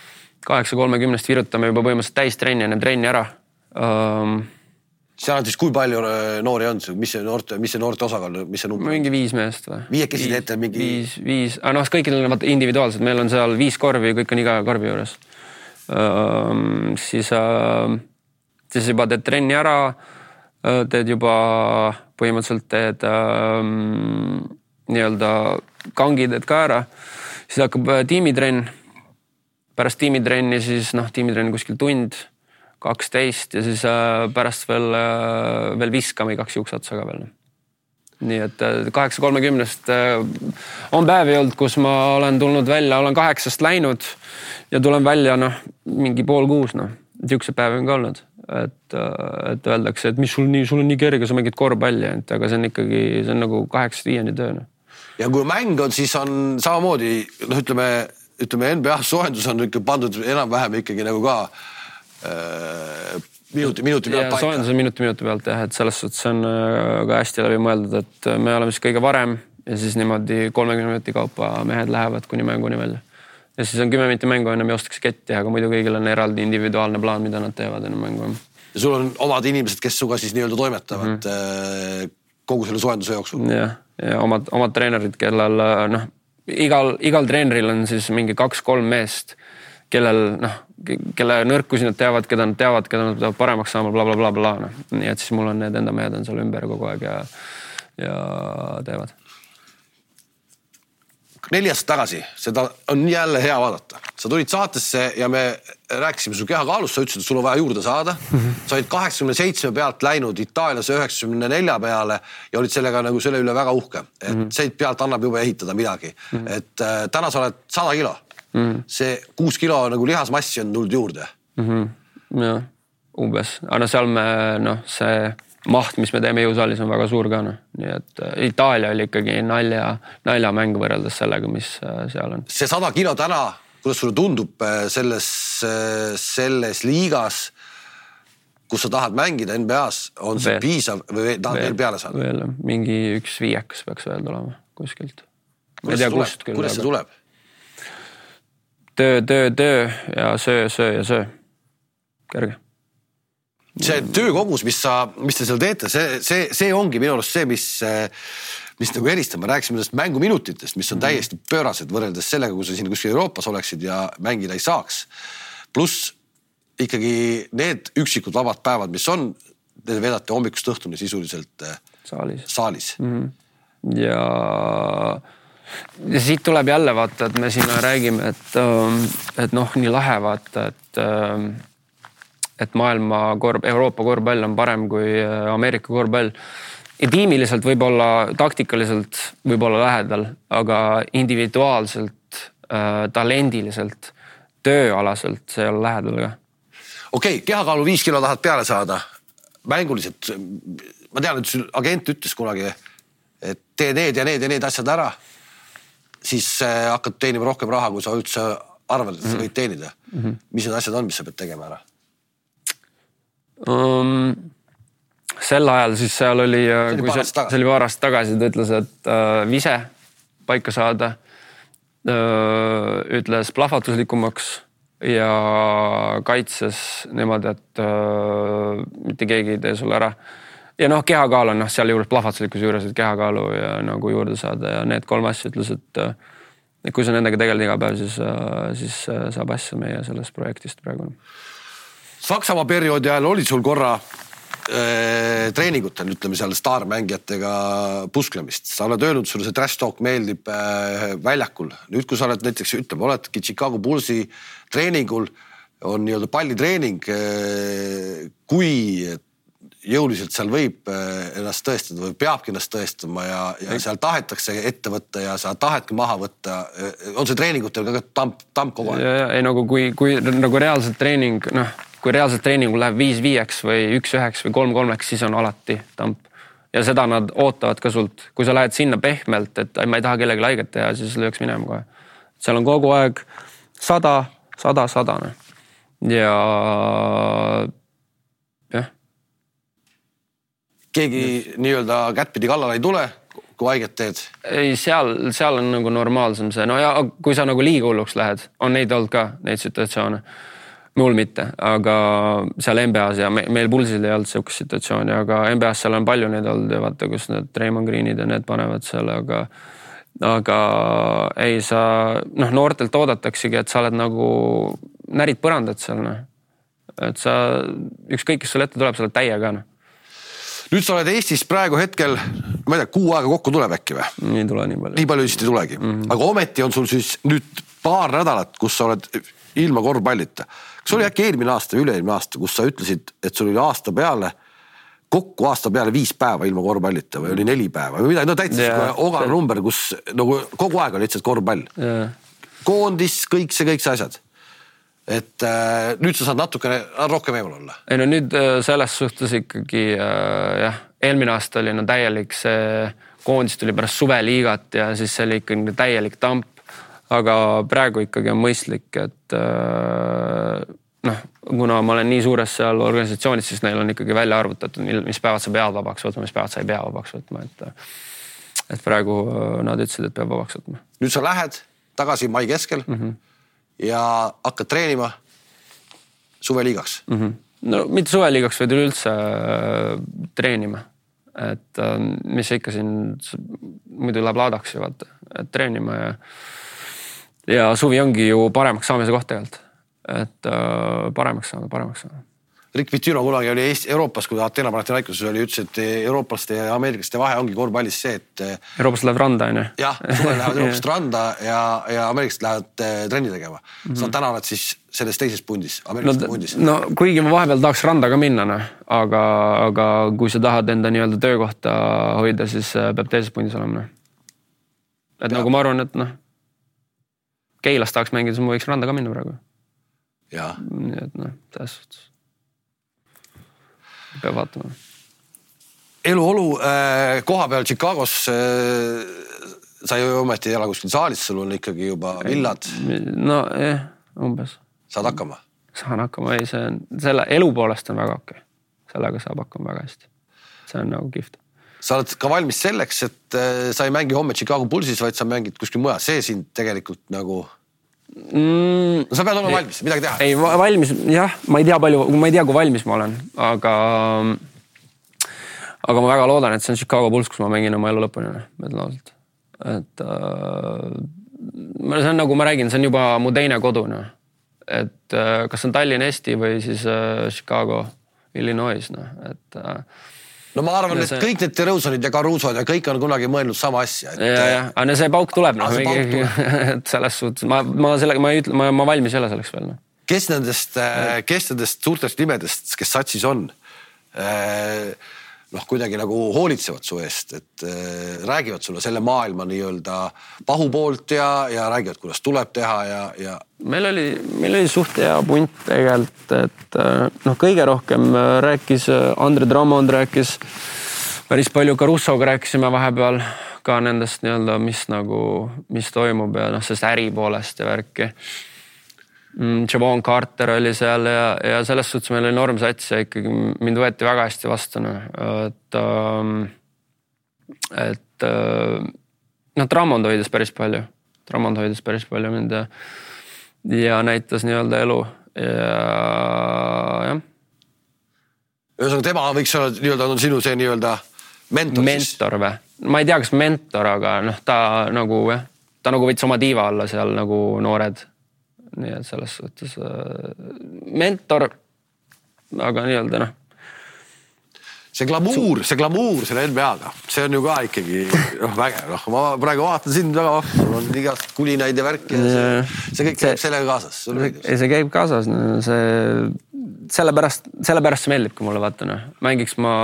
kaheksa kolmekümnest virutame juba põhimõtteliselt täis trenni, enne trenni ära. Um, seal on siis kui palju noori on, mis see noorte, mis see noorte osakaal, mis see number? Mingi viis meest või? Viiekesi teete mingi... Viis, viis, aga noh, kõikidel on individuaalselt, meil on seal viis korvi, kõik on iga korvi juures. Um, siis, uh, siis juba teed trenni ära, teed juba põhimõtteliselt teed um, nii-öelda kangi teed ka ära, siis hakkab tiimitrenn. Pärast tiimitrenni siis noh, tiimitrenni kuskil tund, kaksteist ja siis äh, pärast veel, äh, veel viskame igaks juuksatsa ka veel. Nii et kaheksa kolmekümnest äh, on päevi olnud, kus ma olen tulnud välja, olen kaheksast läinud ja tulen välja noh, mingi pool kuus. No. Tüksed päevi on ka olnud, et, et öeldakse, et mis sul, nii, sul on nii kerge, sa mängid korvpalli, aga see on ikkagi see on nagu kaheksast viieni töö. No. Ja kui mäng on, siis on samamoodi, noh, ütleme, ütleme N B A soojendus on ikka pandud enam-vähem ikkagi nagu ka äh, minuti, minuti pealt paika. Soojendus on minuti, minuti pealt jah, et selles suhtes on ka hästi läbi mõeldud, et me oleme siis kõige varem ja siis niimoodi kolmekümne minuti kaupa mehed lähevad kuni mänguni välja. Ja siis on kümme minuti mängu ennem joostakse ketti, aga muidu kõigil on eraldi individuaalne plaan, mida nad teevad ennem mängu. Ja sul on omad inimesed, kes suga siis nii-öelda toimetavad mm-hmm. kogu selle soojenduse jooksul. Jah, ja omad, omad treenerid, kellel noh, igal, igal treeneril on siis mingi kaks-kolm meest, kellel noh, kelle nõrkusi nad teavad, keda nad teavad, keda nad peavad paremaks saama, bla, bla, bla, bla. No. Nii et siis mul on need enda mehed on seal ümber kogu aeg ja, ja teevad. Neli aastat tagasi, seda on jälle hea vaadata. Sa tulid saatesse ja me rääkisime su kehakaalust, sa ütlesid, et sul on vaja juurde saada. Sa olid kaheksakümne seitsme pealt läinud Itaalias üheksakümne nelja peale ja olid sellega nagu selle üle väga uhke. Et mm -hmm. seid pealt annab juba ehitada midagi. Mm -hmm. Et äh, täna sa oled sada kilo. Mm -hmm. See kuus kilo nagu lihasmassi on tulnud juurde. Mm -hmm. Ja, umbes. Aga seal me, noh, see maht, mis me teeme jõusaalis on väga suur ka. No. Nii et Itaalia oli ikkagi nalja, naljamäng võrreldes sellega, mis seal on. See sada kilo täna, kuidas sulle tundub selles, selles liigas, kus sa tahad mängida N B A-s, on see veel piisav või tahad veel, veel peale saada? Veel, mingi üks viiekas peaks veel tulema kuskilt. Kuidas, tea, tuleb? Kust, kuidas see tuleb? Töö, töö, töö ja söö, söö ja söö. Kerge. See töökogus, mis, sa, mis te seal teete, see, see, see ongi minu arust see, mis, mis nagu eristab. Ma rääkisime sellest mänguminutitest, mis on täiesti pöörased võrreldes sellega, kui sa siin kuskil Euroopas oleksid ja mängida ei saaks. Pluss ikkagi need üksikud vabad päevad, mis on, te vedate hommikust õhtuni sisuliselt saalis. saalis. Mm-hmm. Ja... Ja siit tuleb jälle vaata, et me siin räägime, et, et noh, nii lahe vaata, et, et maailma korb, Euroopa korvpall on parem kui Ameerika korvpall. Ja tiimiliselt võib-olla, taktikaliselt võib-olla lähedal, aga individuaalselt, talendiliselt, tööalaselt see ei ole lähedal ka. Okei, okay, kehakaalu viis kilo tahad peale saada. Mänguliselt, ma tean, et sul agent ütles kunagi, et tee need ja need ja need asjad ära. Siis hakkad teenima rohkem raha, kui sa üldse arvad, et sa võid teenida. Mm-hmm. Mis need asjad on, mis sa pead tegema ära? Um, sel ajal siis seal oli, see oli, see, see oli paar aastat tagasi, ta ütles, et uh, vise paika saada, uh, ütles plahvatuslikumaks ja kaitses niimoodi, et uh, mitte keegi ei tee sulle ära. Ja noh, kehakaal on noh, seal juures plahvatuslikus juures, et kehakaalu ja nagu juurde saada ja need kolm asja ütles, et, et kui sa nendega tegeled iga päev, siis, siis saab asja meie sellest projektist praegu. Saksamaa perioodi ajal oli sul korra äh, treeningutel, ütleme seal staarmängijatega pusklemist. Sa oled öelnud, sulle see trash talk meeldib äh, väljakul. Nüüd, kui sa oled näiteks, ütleme, oledki Chicago Bullsi treeningul, on nii-öelda pallitreening, äh, kui jõuliselt seal võib ennast tõestada või peabki ennast tõestama ja, ja seal tahetakse ette võtta ja sa tahetki maha võtta. On see treeningutel ka tamp, tamp kogu aeg? Ei, nagu kui, kui nagu reaalselt treening, noh, kui reaalselt treeningul läheb viis viieks või üks üheks või kolm kolmeks, siis on alati tamp. Ja seda nad ootavad ka sult. Kui sa lähed sinna pehmelt, et ma ei taha kellegi laiget teha, siis lööks minema kohe. Seal on kogu aeg sada, sada, sada. Ja keegi nii-öelda kättpidi kallal ei tule, kui haiget teed? Ei, seal, seal on nagu normaalsem see. No ja kui sa nagu liiga hulluks lähed, on neid olnud ka, neid situatsioone. Mul mitte, aga seal N B A-s ja meil Pulsil ei olnud sellist situatsiooni, aga N B A-s seal on palju neid olnud ja vaata, kus need Draymond Greenid ja need panevad seal, aga, aga ei sa, noh, noortelt oodataksegi, et sa oled nagu närid põrandat seal, noh. Et sa, ükskõik, kes sul ette tuleb, sa oled täiega, noh. Nüüd sa oled Eestis praegu hetkel, ma ei tea, kuu aega kokku tuleb äkki või? Nii tule nii palju. Nii palju vist ei tulegi. Mm-hmm. Aga ometi on sul siis nüüd paar nädalat, kus sa oled ilma korvpallita. Kas oli äkki eelmine aasta või üle-eelmine aasta, kus sa ütlesid, et sul oli aasta peale, kokku aasta peale viis päeva ilma korvpallita või oli neli päeva või midagi, no täitsa yeah, ogar number, kus nagu kogu aeg oli lihtsalt korvpall. Yeah. Koondis, kõik see, kõik see asjad. Et äh, nüüd sa saad natukene rohkem eemal olla. Ei no nüüd äh, selles suhtes ikkagi, äh, jah, eelmine aasta oli no täielik see koondis tuli pärast suveliigat ja siis see oli ikkagi täielik tamp. Aga praegu ikkagi on mõistlik, et noh, kuna ma olen nii suures seal organisatsioonis, siis neil on ikkagi välja arvutatud, mis päevad sa pead vabaks võtma, mis päevad sa ei pea vabaks võtma. Et, et praegu nad ütlesid, et peab vabaks võtma. Nüüd sa lähed tagasi mai keskel mm-hmm. ja hakkad treenima suveliigaks. Mm-hmm. No mitte suveliigaks, vaid üleüldse treenima. Et mis ikka siin muidu läheb laadaks ju vaata, et treenima ja Ja suvi ongi ju paremaks saamise koht tegelikult. Et äh, paremaks saada, paremaks saada. Rick Pitino kunagi oli Eesti, Euroopas, kui Ateena Panathinaikosus oli, ütles, et eurooplaste ja ameeriklaste vahe ongi korvpallis see, et Euroopast läheb randa, on ju? Jah, suvel lähevad Euroopast randa ja, ja ameeriklast lähevad trenni tegema. Mm-hmm. Sa täna oled siis selles teises pundis, ameeriklaste no, pundis. No kuigi ma vahepeal tahaks randa ka minna, no. aga, aga kui sa tahad enda nii-öelda töökohta hoida, siis peab teises pundis olema. No. Et ja. Nagu ma arvan, et noh, Keilas tahaks mängida, siis ma võiks randa ka minna praegu. Ja. Nii et noh, tähes suhtes. Peab vaatama. Eluolu äh, koha peal Chicagos äh, sa ju ometi ei ole kuskil saalis, sul on ikkagi juba villad. No jah, umbes. Saad hakkama? Saan hakkama, ei, see on, selle elu poolest on väga okei. Sellega saab hakkama väga hästi. See on nagu kihvt. Sa oled ka valmis selleks, et sa ei mängi homme Chicago Bullsis, vaid sa mängid kuskil mujal. See sind tegelikult nagu... Mm, no sa pead olema valmis, midagi teha. Ei, valmis, jah, ma ei tea palju, ma ei tea, kui valmis ma olen, aga, aga ma väga loodan, et see on Chicago Bulls, kus ma mängin oma elu lõpuni, mõtlevalt. Et äh, see on nagu ma räägin, see on juba mu teine kodu. No. Et äh, kas on Tallinn Eesti või siis äh, Chicago, Illinois. No. Et... Äh, No ma arvan, et see... kõik need Terosonid ja Carusod ja kõik on kunagi mõelnud sama asja. Et... Ja, ja, aga no see pauk tuleb. No, pauk tuleb. Et selles suhtes, ma, ma, selle, ma, ei ütle, ma, ma valmis ei ole selleks veel. No. Kes nendest, kes nendest suurtest nimedest, kes satsis on, noh, kuidagi nagu hoolitsevad su eest, et räägivad sulle selle maailma nii-öelda pahupoolt ja, ja räägivad, kuidas tuleb teha ja, ja... Meil oli, meil oli suht hea punt tegelikult, et noh, kõige rohkem rääkis Andre Drummond rääkis päris palju Carusoga rääkisime vahepeal ka nendest nii-öelda, mis nagu, mis toimub ja noh, sellest äri poolest ja värki. Javon Carter oli seal ja, ja selles suhtes meil oli enorm sats ja ikkagi mind võeti väga hästi vastu. No. Et, et noh, Drummond hoidis päris palju. Drummond hoidis päris palju mind ja, ja näitas nii-öelda elu. Ja, jah. Ühesõnaga, tema võiks olla nii-öelda, on sinu see nii-öelda mentor. Mentor või? Ma ei tea, kas mentor, aga noh, ta nagu, jah, ta nagu võiks oma diiva olla seal nagu noored. Nii et selles suhtes mentor, aga nii-öelda noh. See glamuur, see glamuur selle N B A-ga, see on ju ka ikkagi noh, vägev. No, ma praegu vaatan sind väga vahva, sul on igast kulinaid ja värk ja see, see kõik käib sellega kaasas. Ei, see käib kaasas, see, sellepärast, sellepärast see meeldib, kui mulle vaata. No. Mängiks ma,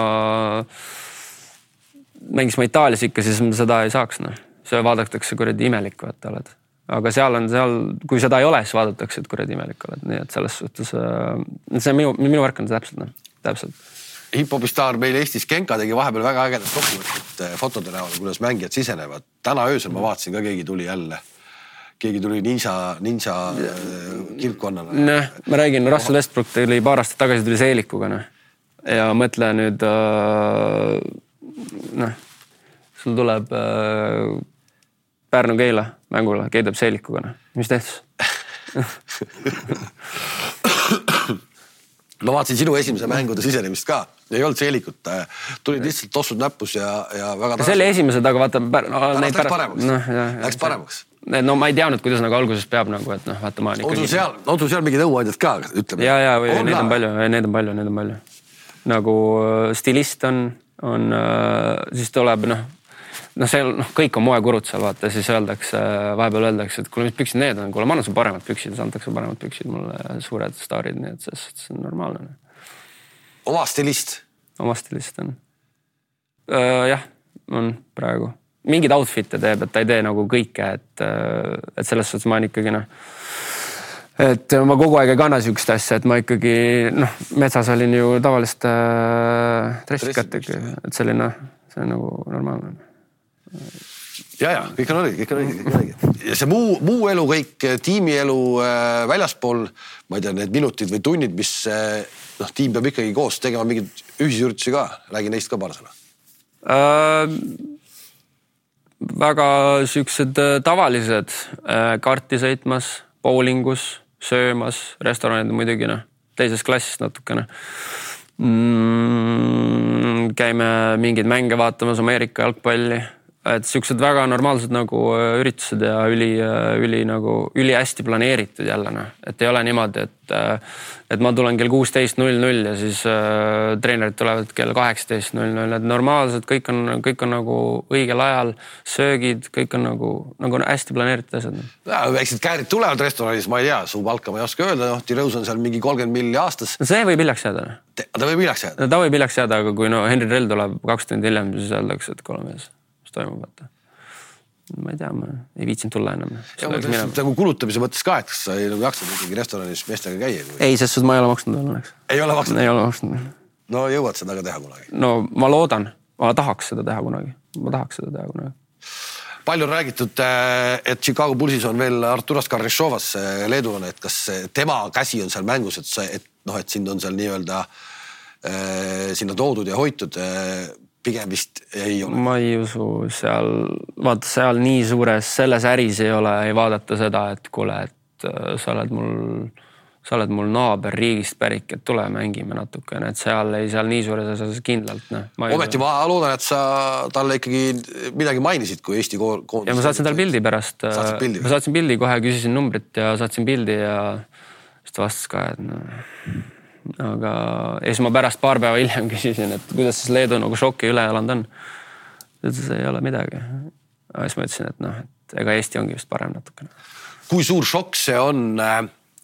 mängiks ma Itaalias ikka, siis seda ei saaks. No. See vaadatakse kuradi imelik, vaata oled. Aga seal on seal, kui seda ei ole, siis vaadatakse, et kuradi imelik oled. Nii et selles suhtes, see minu, minu värk on täpselt, no. Täpselt. Hip-hopistaar meil Eestis Genka tegi vahepeal väga ägedat kokkuvõttet fotode näol, kuidas mängijad sisenevad. Täna öösel ma vaatasin ka, keegi tuli jälle. Keegi tuli ninja, ninja kilpkonnana. Noh, ma räägin, Russell Westbrook tuli paar aastat tagasi tuli seelikuga. No. Ja mõtle nüüd, noh, sul tuleb äh, Pärnu-Keila mängule, keedab seelikugana. Mis tehtus? Ma vaatasin sinu esimese mängude sisenemist ka. Ei olnud seelikut. Tulid lihtsalt tossud näppus ja, ja väga taas. Selle esimesed, aga vaata... No, läks pärast... paremaks. No, ja, läks paremaks. No ma ei teadnud, kuidas nagu alguses peab nagu, et noh, vaata ma... On sul seal, on sul seal mingi nõuandjad ka, ütleme? Ja, ja, või, neid on palju, neid on palju, neid on palju. Nagu stilist on, on, siis tuleb, noh, noh, see, noh, kõik on moekurud seal, vaata, siis öeldakse, vahepeal öeldakse, et kuule, mis püksid need on, kuule, ma annan sul paremad püksid, antakse paremad püksid mulle suured staarid, nii et see on normaalne. Oma stilist? Oma stilist on. Öö, jah, on praegu. Mingid outfit'e teeb, et ta ei tee nagu kõike, et, et selles suhtes ma olen ikkagi, noh, et ma kogu aeg ei kanna siukest asja, et ma ikkagi, noh, metsas olin ju tavalist äh, dressikätt, et selline, see on nagu normaalne. Ja, ja, kõik on õige, kõik on õige, kõik on õige. Ja see muu, muu elu, kõik tiimielu äh, väljaspool, ma ei tea, need minutid või tunnid, mis äh, noh, tiim peab ikkagi koos tegema mingid ühisüritusi ka. Räägi neist ka paar sõna. Äh, väga siuksed tavalised äh, karti sõitmas, bowlingus, söömas, restoranid muidugi, noh, teises klassist natukene. Mm, käime mingeid mänge vaatamas, Ameerika jalgpalli. Et siuksed väga normaalsed nagu üritused ja üli, üli, nagu, üli hästi planeeritud jälle. No. Et ei ole niimoodi, et, et ma tulen kell kuusteist null null ja siis äh, treenerid tulevad kell kaheksateist null null. Et normaalselt kõik on, kõik on nagu õigel ajal, söögid, kõik on nagu, nagu hästi planeeritud asjad. Ja, väikselt käärid tulevad restoranis, ma ei tea, su palka ma ei oska öelda, noh, Tirõus on seal mingi kolmkümmend milli aastas. No see võib hiljaks jääda. Te, ta võib hiljaks jääda? No, ta võib hiljaks jääda, aga kui no, Henri Rell tuleb kaks tundi hiljem, siis öeldakse, et kolme mees. Toimub, vaata. Ma ei tea, ma ei viitsinud tulla enam. Ja ma tõesti nagu kulutamise mõttes ka, et kas sa ei nagu jaksad ikkagi restoranis meestega käia? Kui... Ei, sest ma ei ole maksnud veel. Ei ole maksnud? Ei ole maksnud. No jõuad seda ka teha kunagi? No ma loodan. Ma tahaks seda teha kunagi. Ma tahaks seda teha kunagi. Palju on räägitud, et Chicago Bullsis on veel Arturas Karnišovas leedulane, et kas tema käsi on seal mängus, et, see, et, noh, et sind on seal nii-öelda äh, sinna toodud ja hoitud äh, pigem vist ei ole. Ma ei usu seal, vaata seal nii suures, selles äris ei ole, ei vaadata seda, et kuule, et sa oled mul, sa oled mul naaber riigist pärik, et tule mängime natukene, et seal ei, seal nii suures asjas kindlalt. Ne. Ma Ometi ma loodan, et sa talle ikkagi midagi mainisid, kui Eesti koondis. Ja ma saatsin tal pildi pärast. Pildi, ma saatsin pildi, kohe küsisin numbrit ja saatsin pildi ja siis ta vastas ka, et no... aga ja siis ma pärast paar päeva hiljem küsisin, et kuidas siis Leedu nagu šoki üle elanud on. See ei ole midagi. Aga siis ma ütlesin, et noh, et ega Eesti ongi just parem natukene. Kui suur šokk see on äh,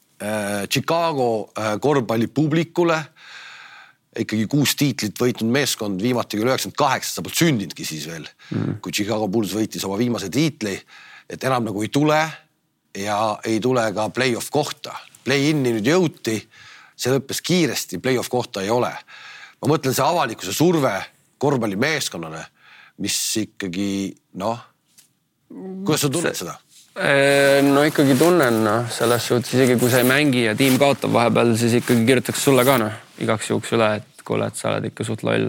Chicago äh, korvpalli publikule, ikkagi kuus tiitlit võitnud meeskond viimati küll üheksakümmend kaheksa, sa polnud sündinudki siis veel, mm. kui Chicago Bulls võitis oma viimase tiitli, et enam nagu ei tule ja ei tule ka play-off kohta. Play-inni nüüd jõuti, see lõppes kiiresti, play-off kohta ei ole. Ma mõtlen see avalikkuse surve korvpalli meeskonnale, mis ikkagi, noh, kuidas sa tunned see... seda? No ikkagi tunnen, noh, selles suhtes isegi kui sa ei mängi ja tiim kaotab vahepeal, siis ikkagi kirjutaks sulle ka, noh, igaks juhuks üle, et kuule, et sa oled ikka suht loll.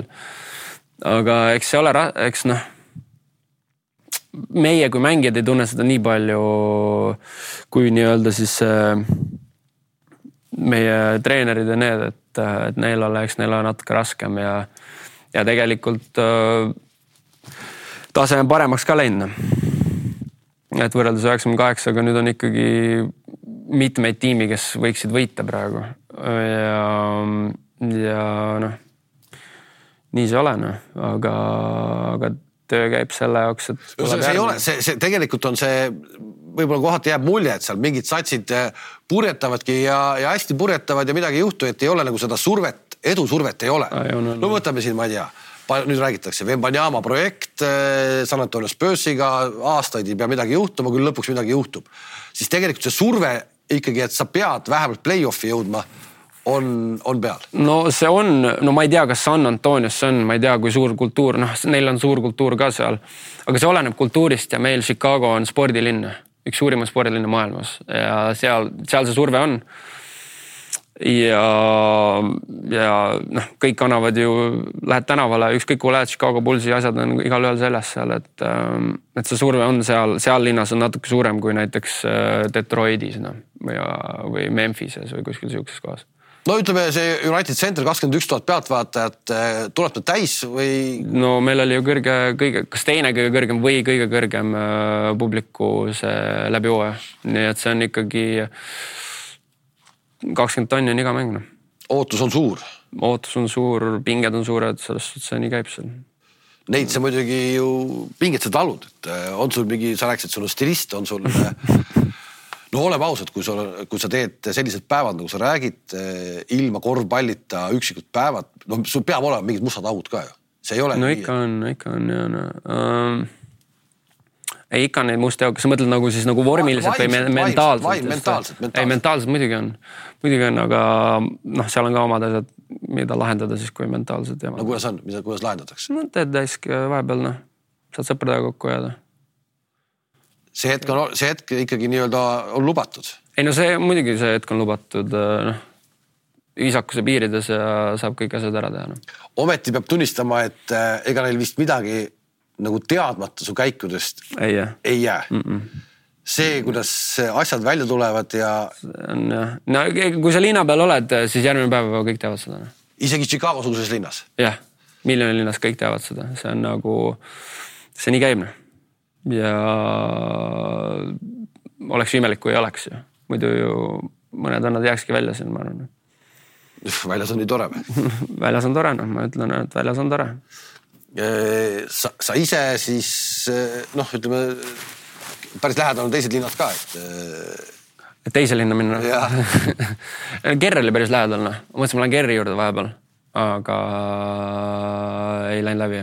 Aga eks see ole, eks noh, meie kui mängijad ei tunne seda nii palju, kui nii-öelda siis... meie treenerid ja need, et, et neil oleks, neil on natuke raskem ja, ja tegelikult äh, tase on paremaks ka läinud. Et võrreldes üheksakümmend kaheksaga nüüd on ikkagi mitmeid tiimi, kes võiksid võita praegu. Ja, ja noh, nii see ole, noh, aga, aga töö käib selle jaoks, et... See, see ei ole, see, see tegelikult on see... võib-olla kohati jääb mulje, et seal mingid satsid purjetavadki ja, ja hästi purjetavad ja midagi ei juhtu, et ei ole nagu seda survet, edusurvet ei ole. Ai, on, on. No võtame siin, ma ei tea, nüüd räägitakse Wembanyama projekt San Antonio Spursiga, aastaid ei pea midagi juhtuma, küll lõpuks midagi juhtub. Siis tegelikult see surve ikkagi, et sa pead vähemalt play-offi jõudma, on, on peal. No see on, no ma ei tea, kas San Antonios on, ma ei tea, kui suur kultuur, noh, neil on suur kultuur ka seal, aga see oleneb kultuurist ja meil Chicago on spordilinn. Üks suurima spordilinna maailmas ja seal, seal see surve on. ja, ja noh, kõik annavad ju, lähed tänavale, ükskõik kui lähed Chicago Bullsi asjad on igal ühel selles seal, et, et see surve on seal, seal linnas on natuke suurem kui näiteks Detroitis no, või, või Memphises või kuskil siukses kohas. No ütleme, see United Center kakskümmend üks tuhat pealtvaatajat tuleb nüüd täis või? No meil oli ju kõrge, kõige, kas teine kõige kõrgem või kõige kõrgem publiku see läbi hooaja. Nii et see on ikkagi kakskümmend tonni on iga mäng. No. Ootus on suur. Ootus on suur, pinged on suured, sellest see nii käib seal. Neid sa muidugi ju pinged sa talud, et on sul mingi, sa rääksid, sul on stilist, on sul... No oleme ausad, kui sa, kui sa teed sellised päevad, nagu sa räägid, ilma korvpallita üksikud päevad, no sul peab olema mingid mustad aud ka ju. See ei ole no nii. Ikka on, ikka on, ja no. Um, ei, ikka on neid musta aud, kas sa mõtled nagu siis nagu vormiliselt või mentaalselt? Vaim, mentaalselt, mentaalselt. Ei, mentaalselt muidugi on. Muidugi on, aga noh, seal on ka omad asjad, mida lahendada siis, kui mentaalselt. Ja no kuidas on, kuidas lahendatakse? No teed täisk vahepeal, noh, saad sõpradega kokku jääda. See hetk on, see hetk ikkagi nii-öelda on lubatud. Ei no see muidugi see hetk on lubatud noh, viisakuse piirides ja saab kõik asjad ära teha. No. Ometi peab tunnistama, et ega neil vist midagi nagu teadmata su käikudest ei jää. Ei jää. Mm -mm. See, kuidas asjad välja tulevad ja... On, jah. No kui sa linna peal oled, siis järgmine päev kõik teavad seda. No. Isegi Chicago-suguses linnas? Jah, miljoni linnas kõik teavad seda. See on nagu, see nii käib. Ja oleks imelik, kui ei oleks ju. Muidu ju mõned annad jääkski välja siin, ma arvan. Väljas on nii tore. Väljas on tore, no ma ütlen, et väljas on tore. Sa, sa ise siis, noh, ütleme, päris lähedal on teised linnad ka, et... Et teise linna minna? Kerri oli päris lähedal, noh. Mõtlesin, ma lähen Kerri juurde vahepeal, aga ei läinud läbi.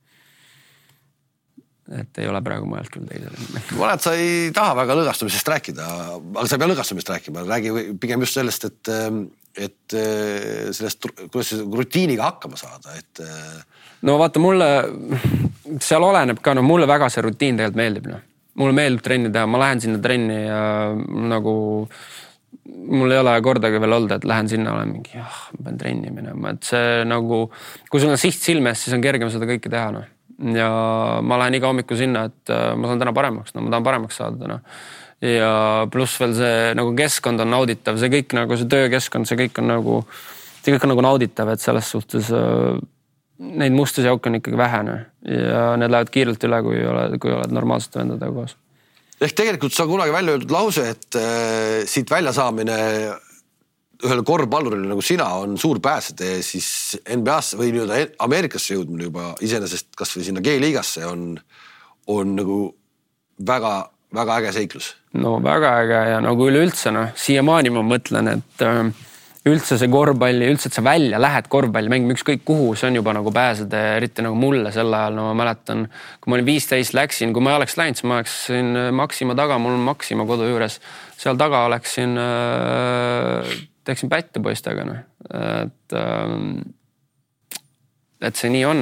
Et ei ole praegu mõelt küll teisele. Ma näed, sa ei taha väga lõõgastumisest rääkida, aga sa ei pea lõõgastumist rääkima. Räägi pigem just sellest, et, et sellest, kuidas rutiiniga hakkama saada. Et... No vaata, mulle, seal oleneb ka, no mulle väga see rutiin tegelikult meeldib. No. Mulle meeldib trenni teha, ma lähen sinna trenni ja nagu mul ei ole kordagi veel olnud, et lähen sinna, olen mingi, jah, ma pean trenni minema. Et see nagu, kui sul on siht silmes, siis on kergem seda kõike teha, noh. Ja ma lähen iga hommiku sinna, et ma saan täna paremaks, no ma tahan paremaks saada. No. Ja pluss veel see nagu keskkond on nauditav, see kõik nagu see töökeskkond, see kõik on nagu, see kõik on nagu nauditav, et selles suhtes neid mustus jauk on ikkagi vähene ja need lähevad kiirelt üle, kui oled, kui oled normaalsete vendadega koos. Ehk tegelikult sa kunagi välja öeldud lause, et äh, siit välja saamine ühele korvpallurile nagu sina on suur pääsetee, siis N B A-sse või nii-öelda Ameerikasse jõudmine juba iseenesest kas või sinna G-liigasse on, on nagu väga, väga äge seiklus. No väga äge ja nagu üleüldse, no, siiamaani ma mõtlen, et üldse see korvpalli, üldse, et sa välja lähed korvpalli mängima ükskõik kuhu, see on juba nagu pääsede, eriti nagu mulle sel ajal, no ma mäletan, kui ma olin viisteist läksin, kui ma oleks läinud, siis ma oleksin Maxima taga, mul on Maxima kodu juures, seal taga oleksin teeksin pätte poistega, no. et, et see nii on.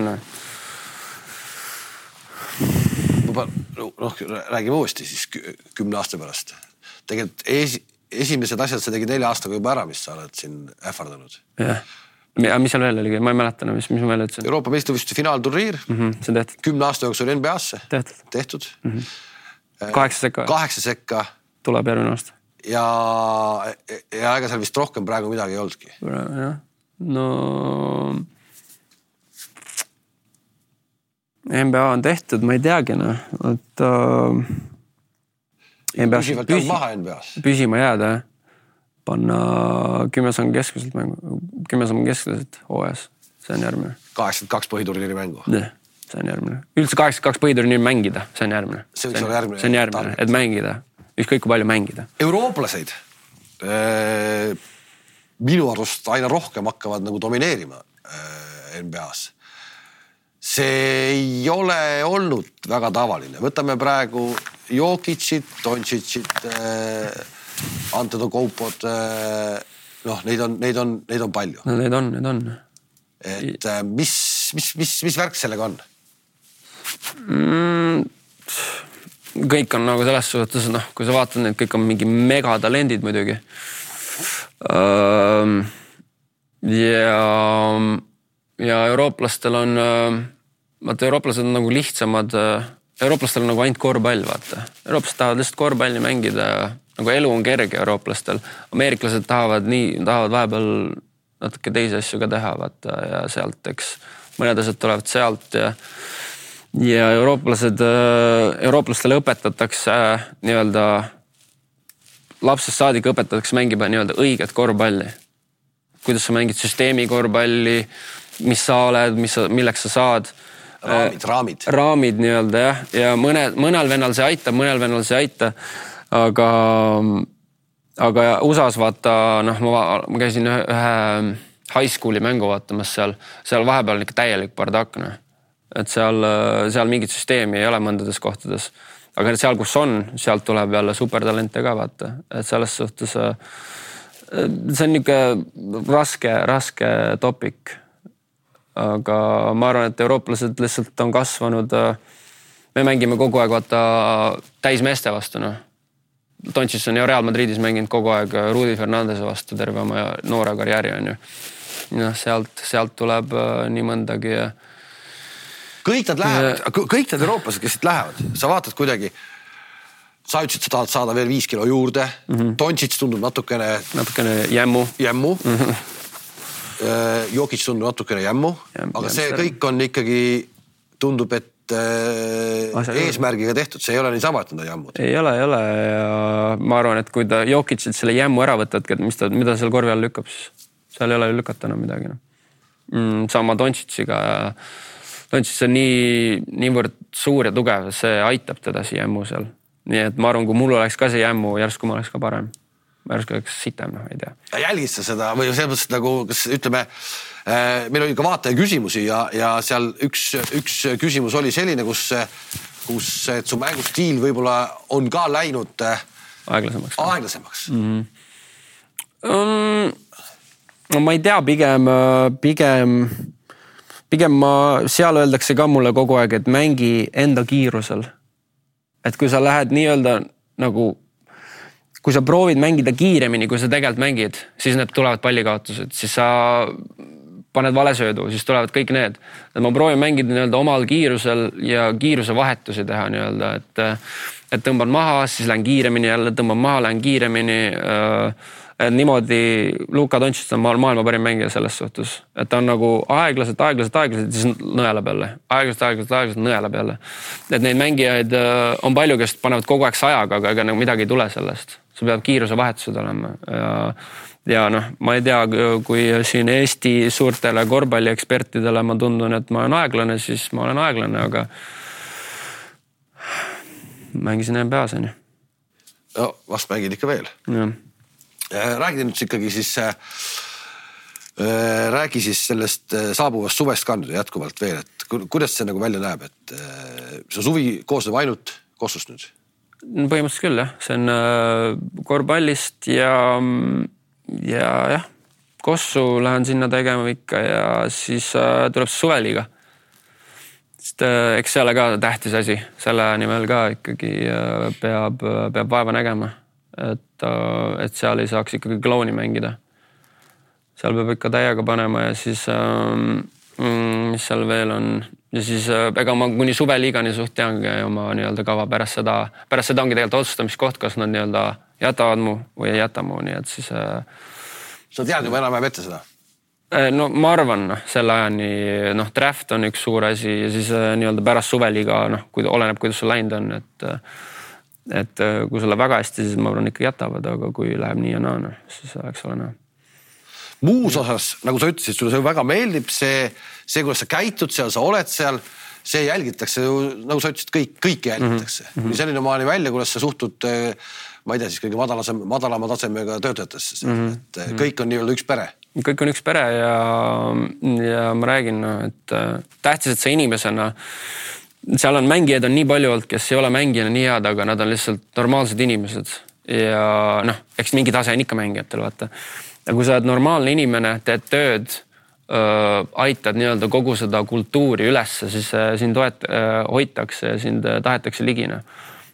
No, noh, räägime uuesti siis kümne aasta pärast. Tegelikult esi, esimesed asjad sa tegid nelja aastaga juba ära, mis sa oled siin ähvardanud. Jah. Mis seal veel oligi? Ma ei mäletanud, mis, mis ma veel ütlesin. Euroopa meistrivõistluste finaalturniir. Mm -hmm, see tehtud. Kümne aasta jooksul N B A-sse. Tehtud. Tehtud. Mm -hmm. Kaheksa sekka. Kaheksa sekka. Tuleb järgmine aasta. Ja, ja ega seal vist rohkem praegu midagi ei oldki. Jah. No N B A on tehtud, ma ei teagi, no. Et, uh, püsivalt püsi, maha N B A-s. Püsima jääda, panna kümme samm keskliselt mängu, kümme samm keskliselt hooajas. See on järgmine. kaheksakümmend kaks põhiturniiri mängu. Jah, see on järgmine. Üldse kaheksakümmend kaks põhiturniiri mängida, see on järgmine. See, see, on, järgmine, see on järgmine, et mängida. Ükskõik kui palju mängida. Eurooplaseid äh, minu arust aina rohkem hakkavad nagu domineerima äh, N B A-s. See ei ole olnud väga tavaline. Võtame praegu Jokicit, Doncicit, äh, Antetokoupod, äh, noh, neid on, neid on, neid on palju. No neid on, neid on. Et äh, mis, mis, mis, mis värk sellega on? Mm, kõik on nagu selles suhtes, noh, kui sa vaatad, need kõik on mingi megatalendid muidugi. ja, ja eurooplastel on, vaata eurooplased on nagu lihtsamad, eurooplastel on nagu ainult korvpall, vaata. Eurooplased tahavad lihtsalt korvpalli mängida, nagu elu on kerge eurooplastel. Ameeriklased tahavad nii, tahavad vahepeal natuke teisi asju ka teha, vaata, ja sealt, eks mõned asjad tulevad sealt ja ja eurooplased, eurooplastele õpetatakse nii-öelda lapsest saadik õpetatakse mängima nii-öelda õiget korvpalli. Kuidas sa mängid süsteemi korvpalli, mis sa oled, mis sa, milleks sa saad. Raamid, raamid. Raamid nii-öelda, jah. Ja mõne, mõnel vennal see aitab, mõnel vennal see aita. Aga, aga U S A-s vaata, noh, ma, ma käisin ühe high school'i mängu vaatamas seal, seal vahepeal on ikka täielik bardak, noh. Et seal, seal mingit süsteemi ei ole mõndades kohtades. Aga seal, kus on, sealt tuleb jälle supertalente ka, vaata. Et selles suhtes see on niuke raske, raske topik. Aga ma arvan, et eurooplased lihtsalt on kasvanud. Me mängime kogu aeg, vaata, täismeeste vastu, noh. Doncic on ju Real Madridis mänginud kogu aeg Rudi Fernandese vastu terve oma noore karjääri, on ju. Noh, sealt, sealt tuleb nii mõndagi ja kõik nad lähevad, kõik need eurooplased, kes siit lähevad, sa vaatad kuidagi, sa ütlesid, sa tahad saada veel viis kilo juurde, mm -hmm. Doncic tundub natukene natukene jämmu, jämmu. Mm -hmm. Jokic tundub natukene jämmu, Jäm, aga see jämmu. Kõik on ikkagi, tundub, et Asja eesmärgiga tehtud, see ei ole nii sama, et nad on jämmud. Ei ole, ei ole ja ma arvan, et kui ta Jokicit selle jämmu ära võtadki, et mis ta, mida seal korvi all lükkab, siis seal ei ole lükata enam midagi. No. Mm, sama Donciciga ja Doncic on nii, niivõrd suur ja tugev, see aitab teda siia jämmu seal. Nii et ma arvan, kui mul oleks ka see jämmu, järsku ma oleks ka parem. Ma järsku oleks sitem, noh, ei tea. Jälgid sa seda või selles nagu, kas ütleme, meil oli ka vaataja küsimusi ja, ja seal üks, üks küsimus oli selline, kus, kus et su mängustiil võib-olla on ka läinud aeglasemaks. aeglasemaks. Mm-hmm. Um, no ma ei tea, pigem, pigem Pigem ma, seal öeldakse ka mulle kogu aeg, et mängi enda kiirusel. Et kui sa lähed nii-öelda nagu, kui sa proovid mängida kiiremini, kui sa tegelikult mängid, siis need tulevad pallikaotused, siis sa paned vale söödu, siis tulevad kõik need. Et ma proovin mängida nii-öelda omal kiirusel ja kiiruse vahetusi teha nii-öelda, et, et tõmban maha, siis lähen kiiremini jälle, tõmban maha, lähen kiiremini. Et niimoodi Luka Doncic on maailma parim mängija selles suhtes. Et ta on nagu aeglaselt, aeglaselt, aeglaselt, siis nõelab jälle. Aeglaselt, aeglaselt, aeglaselt nõelab jälle. Et neid mängijaid on palju, kes panevad kogu aeg sajaga, aga ega nagu midagi ei tule sellest. See peab kiiruse vahetused olema. Ja, ja noh, ma ei tea, kui siin Eesti suurtele korvpalliekspertidele ma tundun, et ma olen aeglane, siis ma olen aeglane, aga mängisin N B A-s, on ju. No, vast mängid ikka veel. Jah. Räägi nüüd ikkagi siis, äh, räägi siis sellest saabuvast suvest ka nüüd jätkuvalt veel, et kuidas see nagu välja näeb, et äh, see suvi koosneb ainult Kossust nüüd? Põhimõtteliselt küll, jah. See on äh, korvpallist ja, ja jah, Kossu lähen sinna tegema ikka ja siis äh, tuleb see suveliiga. Sest äh, eks selle ka tähtis asi, selle nimel ka ikkagi äh, peab, peab vaeva nägema. Et, et seal ei saaks ikkagi klooni mängida. Seal peab ikka täiega panema ja siis, mm, mis seal veel on. Ja siis, ega ma kuni suveliigani suht teangi oma nii-öelda kava pärast seda, pärast seda ongi tegelikult otsustamiskoht, kas nad nii-öelda jätavad mu või ei jäta mu, nii et siis... Sa tead juba enam ette seda? No ma arvan, noh, selle ajani, noh, draft on üks suur asi ja siis nii-öelda pärast suveliiga, noh, kui oleneb, kuidas sul läinud on, et et kui sulle väga hästi, siis ma arvan ikka jätavad, aga kui läheb nii ja naa, no, siis oleks ole näha. Muus osas, nagu sa ütlesid, sulle see väga meeldib, see, see, kuidas sa käitud seal, sa oled seal, see jälgitakse, nagu sa ütlesid, kõik, kõik jälgitakse. Mm -hmm. Selline maani välja, kuidas sa suhtud, ma ei tea, siis kõige madalama, madalama tasemega töötajatesse. Mm -hmm. Et kõik on nii-öelda üks pere. Kõik on üks pere ja, ja ma räägin, no, et tähtis, et sa inimesena seal on mängijaid on nii palju olnud, kes ei ole mängijana nii head, aga nad on lihtsalt normaalsed inimesed. Ja noh, eks mingi tase on ikka mängijatel, vaata. Ja kui sa oled normaalne inimene, teed tööd, äh, aitad nii-öelda kogu seda kultuuri ülesse, siis äh, sind toet, äh, hoitakse ja sind äh, tahetakse ligina.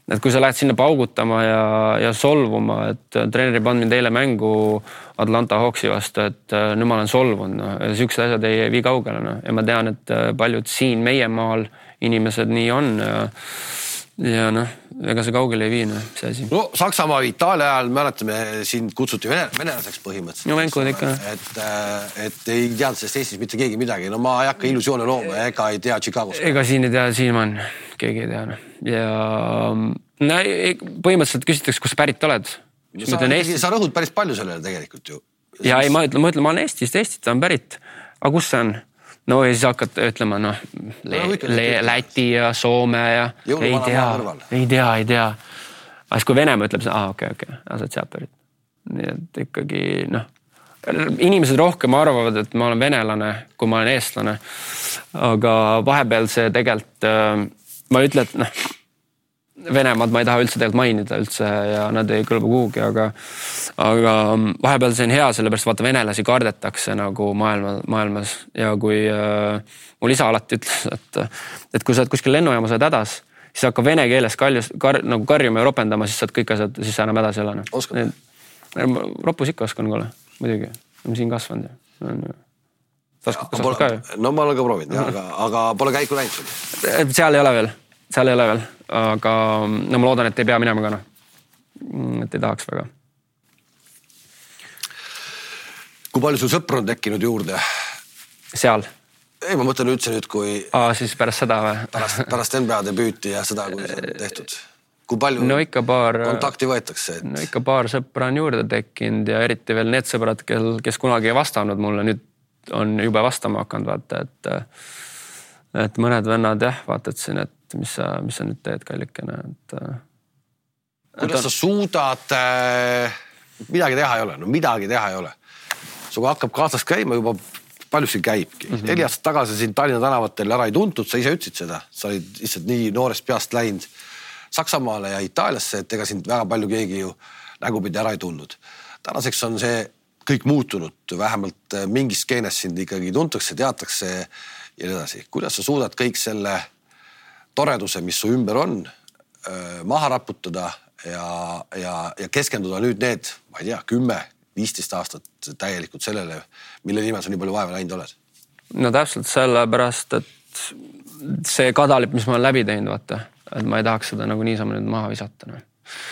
et kui sa lähed sinna paugutama ja, ja solvuma, et treeneri pand mind eile mängu Atlanta Hawksi vastu, et nüüd ma olen solvunud, no. Ja siuksed asjad ei vii kaugele, no. Ja ma tean, et paljud siin meie maal inimesed nii on ja, ja noh, ega see kaugele ei vii, no, see asi. No Saksamaa või Itaalia ajal mäletame, sind kutsuti vene, venelaseks põhimõtteliselt. No venkud ikka. Et, et ei teadnud sellest Eestis mitte keegi midagi. No ma ei hakka illusioone looma, ega ei tea Chicagos. Ega siin ei tea, siin on, keegi ei tea. No. Ja no, põhimõtteliselt küsitakse, kus sa pärit oled. Sa, ikkagi, sa rõhud päris palju sellele tegelikult ju. Ja ei, ma ütlen, ma ütlen, ma olen Eestist, Eestist on pärit. Aga kus see on? No ja siis hakkad ütlema, noh, le, no, le, Läti ja Soome ja Jõulu ei tea, ei tea, ei tea. Aga kui Venemaa ütleb, ah, okei, okay, okei, okay. Sa oled pärit. Nii et ikkagi, noh, inimesed rohkem arvavad, et ma olen venelane, kui ma olen eestlane. Aga vahepeal see tegelikult, ma ütlen, et noh, Venemaad ma ei taha üldse tegelikult mainida üldse ja nad ei kõlba kuhugi, aga, aga vahepeal see on hea, sellepärast vaata venelasi kardetakse nagu maailma, maailmas ja kui äh, mul isa alati ütles, et, et kui sa oled kuskil lennujaama, sa oled hädas, siis hakkab vene keeles kaljus, kar, nagu karjuma ja ropendama, siis saad kõik asjad, siis sa enam hädas ei ole. Oskad? Ropus ikka oskan kuule, muidugi. Ma siin kasvanud. Ja. Sa oskad, kas oskad ka ju? No ma olen ka proovinud, aga, aga pole käiku läinud sul. Seal ei ole veel, seal ei ole veel. Aga no ma loodan, et ei pea minema ka, no. Et ei tahaks väga. Kui palju sul sõpru on tekkinud juurde? Seal? Ei, ma mõtlen üldse nüüd, kui... Aa, siis pärast seda või? Pärast, pärast N B A debüüti ja seda, kui see on tehtud. Kui palju no ikka paar, kontakti võetakse? Et... No ikka paar sõpra on juurde tekkinud ja eriti veel need sõbrad, kel, kes kunagi ei vastanud mulle, nüüd on juba vastama hakanud, vaata, et, et mõned vennad jah, vaatad siin, et mis sa, mis sa nüüd teed kallikene. Et, kuidas et on... sa suudad, äh, midagi teha ei ole, no midagi teha ei ole. Suga hakkab kaasas käima, juba palju siin käibki. Mm -hmm. Neli aastat tagasi siin Tallinna tänavatel ära ei tuntud, sa ise ütlesid seda. Sa olid lihtsalt nii noorest peast läinud Saksamaale ja Itaaliasse, et ega sind väga palju keegi ju nägupidi ära ei tulnud. Tänaseks on see kõik muutunud, vähemalt mingis skeenes sind ikkagi tuntakse, teatakse ja nii edasi. Kuidas sa suudad kõik selle toreduse, mis su ümber on, maha raputada ja, ja, ja keskenduda nüüd need, ma ei tea, kümme, viisteist aastat täielikult sellele, mille nimel sa nii palju vaeva läinud oled? No täpselt sellepärast, et see kadalip, mis ma olen läbi teinud, vaata, et ma ei tahaks seda nagu niisama nüüd maha visata. No.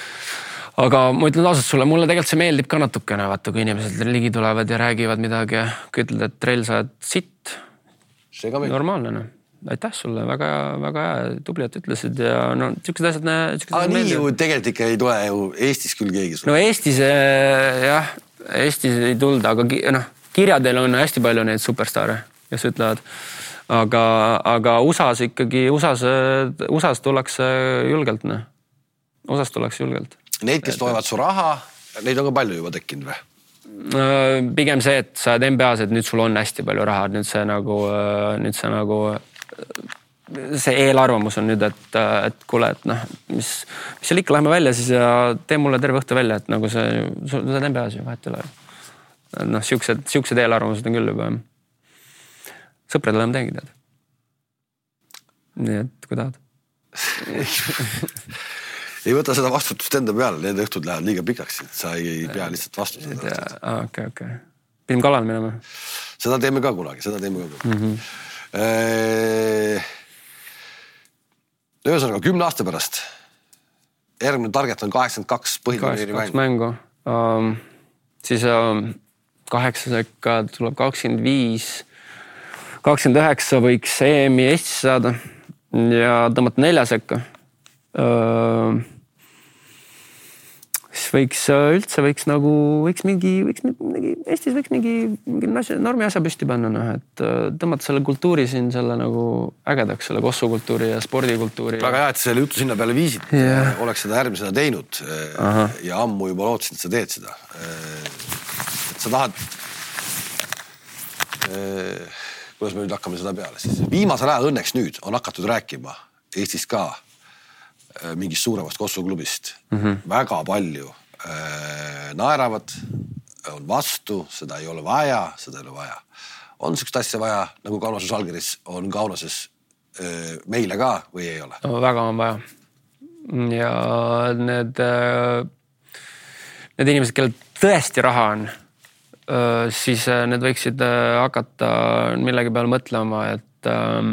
Aga ma ütlen ausalt sulle, mulle tegelikult see meeldib ka natukene, vaata, kui inimesed ligi tulevad ja räägivad midagi, kui ütled, et Trell, sa oled sitt. See ka meeldib. Normaalne, no. Aitäh sulle, väga, väga hea, tubli, et ütlesid ja no siuksed asjad, siuksed asjad nii ju tegelikult ikka ei tule ju Eestis küll keegi sulle. No Eestis jah, Eestis ei tulda, aga noh, kirjadel on hästi palju neid superstaare, kes ütlevad, aga, aga U S A-s ikkagi, U S A-s, U S A-s tullakse julgelt, noh. U S A-s tullakse julgelt. Neid, kes toivad su raha, neid on ka palju juba tekkinud või? Pigem see, et sa oled N B A-s, et nüüd sul on hästi palju raha, nüüd see nagu, nüüd see nagu see eelarvamus on nüüd, et, et kuule, et noh, mis, mis seal ikka läheme välja siis ja tee mulle terve õhtu välja, et nagu see, sa oled N B A-s ju vahet ei ole. Noh, siuksed, siuksed eelarvamused on küll juba. Sõpradele ma teengi tead. Nii, et kui tahad. Ei võta seda vastutust enda peale, need õhtud lähevad liiga pikaks, et sa ei pea lihtsalt vastust. Aa, okei, okei. Pidime kalal minema. Seda teeme ka kunagi, seda teeme ka kunagi. Mm-hmm. Ühesõnaga, kümne aasta pärast. Järgmine target on kaheksakümmend kaks põhiturniiri mängu. mängu. Um, siis um, kaheksaseka tuleb kakskümmend viis, kakskümmend üheksa võiks E M-i Eestis saada ja tõmmata neljasekka. Uh, siis võiks üldse võiks nagu võiks mingi võiks mingi Eestis võiks mingi mingi normi asja püsti panna, noh, et tõmmata selle kultuuri siin selle nagu ägedaks, selle kossukultuuri ja spordikultuuri. Väga hea, et selle jutu sinna peale viisid, yeah. Oleks seda järgmisena teinud. Aha. Ja ammu juba lootsin, et sa teed seda. Et sa tahad kuidas me nüüd hakkame seda peale siis. Viimasel ajal õnneks nüüd on hakatud rääkima Eestis ka mingist suuremast kossuklubist. Mm-hmm. Väga palju äh, naeravad, on vastu, seda ei ole vaja, seda ei ole vaja. On sükst asja vaja, nagu Kaunases Algeris on Kaunases äh, meile ka või ei ole? No, väga on vaja. ja need, need inimesed, kellel tõesti raha on, siis need võiksid hakata millegi peale mõtlema, et,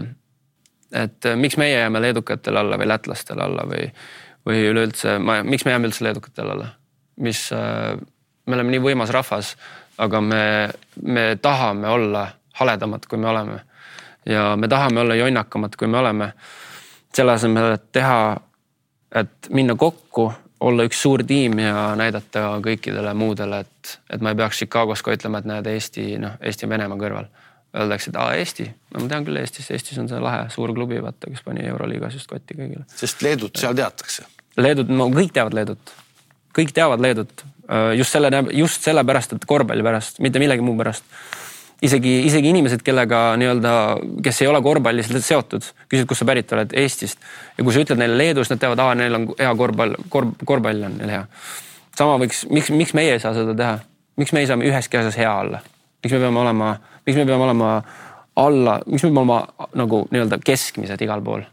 et miks meie jääme leedukatele alla või lätlastele alla või, või üleüldse, miks me jääme üldse leedukatele alla, mis me oleme nii võimas rahvas, aga me, me tahame olla haledamad, kui me oleme ja me tahame olla jonnakamad, kui me oleme. Selle asemel, et teha, et minna kokku, olla üks suur tiim ja näidata kõikidele muudele, et, et ma ei peaks Chicagos ka ütlema, et näed Eesti, noh, Eesti Venemaa kõrval. Öeldakse, et aa, Eesti, no ma tean küll Eestis, Eestis on see lahe suur klubi, vaata, kes pani Euroliigas just kotti kõigile. Sest Leedut seal teatakse. Leedut, no kõik teavad Leedut. Kõik teavad Leedut. Just selle, just selle pärast, et korvpalli pärast, mitte millegi muu pärast. Isegi, isegi inimesed, kellega nii-öelda, kes ei ole korvpallis seotud, küsivad, kus sa pärit oled Eestist. Ja kui sa ütled neile Leedus, nad teavad, aa, neil on hea korvpall, korv, korvpall on neil hea. Sama võiks, miks, miks meie ei saa seda teha? Miks me ei saa üheski asjas hea olla? Miks me peame olema, miks me peame olema alla, miks me peame olema nagu nii-öelda keskmised igal pool?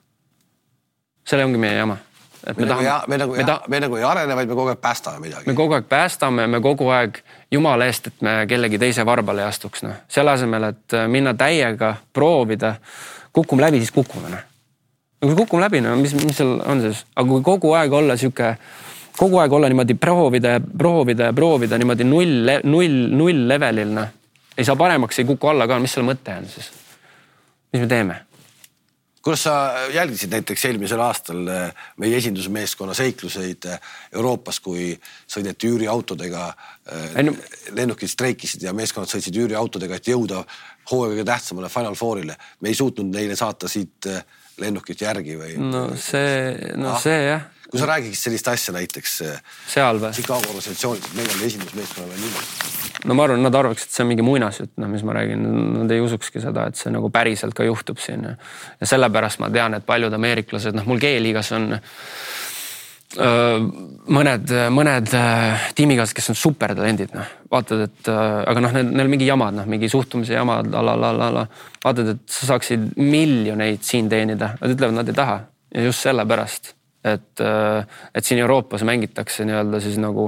Selle ongi meie jama. Et me, me, tahame, ja, me, nagu, me, ta, me nagu ei arene, vaid me kogu aeg päästame midagi. Me kogu aeg päästame, me kogu aeg jumala eest, et me kellegi teise varbale ei astuks. No. Selle asemel, et minna täiega, proovida, kukkum läbi, siis kukume. No. Kui kukkum läbi, no, mis, mis seal on siis? Aga kui kogu aeg olla siuke, kogu aeg olla niimoodi proovida ja proovida ja proovida niimoodi null, null, null levelil, no. Ei saa paremaks, ei kuku alla ka, mis selle mõte on siis? Mis me teeme? Kuidas sa jälgisid näiteks eelmisel aastal meie esindusmeeskonna seikluseid Euroopas, kui sõideti üüriautodega, no, lennukid streikisid ja meeskonnad sõitsid üüriautodega, et jõuda hooaega tähtsamale Final Fourile. Me ei suutnud neile saata siit lennukit järgi või? No see, no ah, see jah. Kui sa räägiksid sellist asja näiteks seal või? Chicago organisatsioonid, meil oli esindusmeeskonnale niimoodi. No ma arvan, nad arvaks, et see on mingi muinasjutt, no, mis ma räägin. Nad ei usukski seda, et see nagu päriselt ka juhtub siin. Ja sellepärast ma tean, et paljud ameeriklased, noh, mul G-liigas on öö, mõned, mõned tiimigas, kes on supertalendid, noh. Vaatad, et, aga noh, neil, neil mingi jamad, noh, mingi suhtumise jamad, la, la, la, la. Vaatad, et sa saaksid miljoneid siin teenida. Nad ütlevad, nad ei taha. Ja just sellepärast, et, et siin Euroopas mängitakse nii-öelda siis nagu,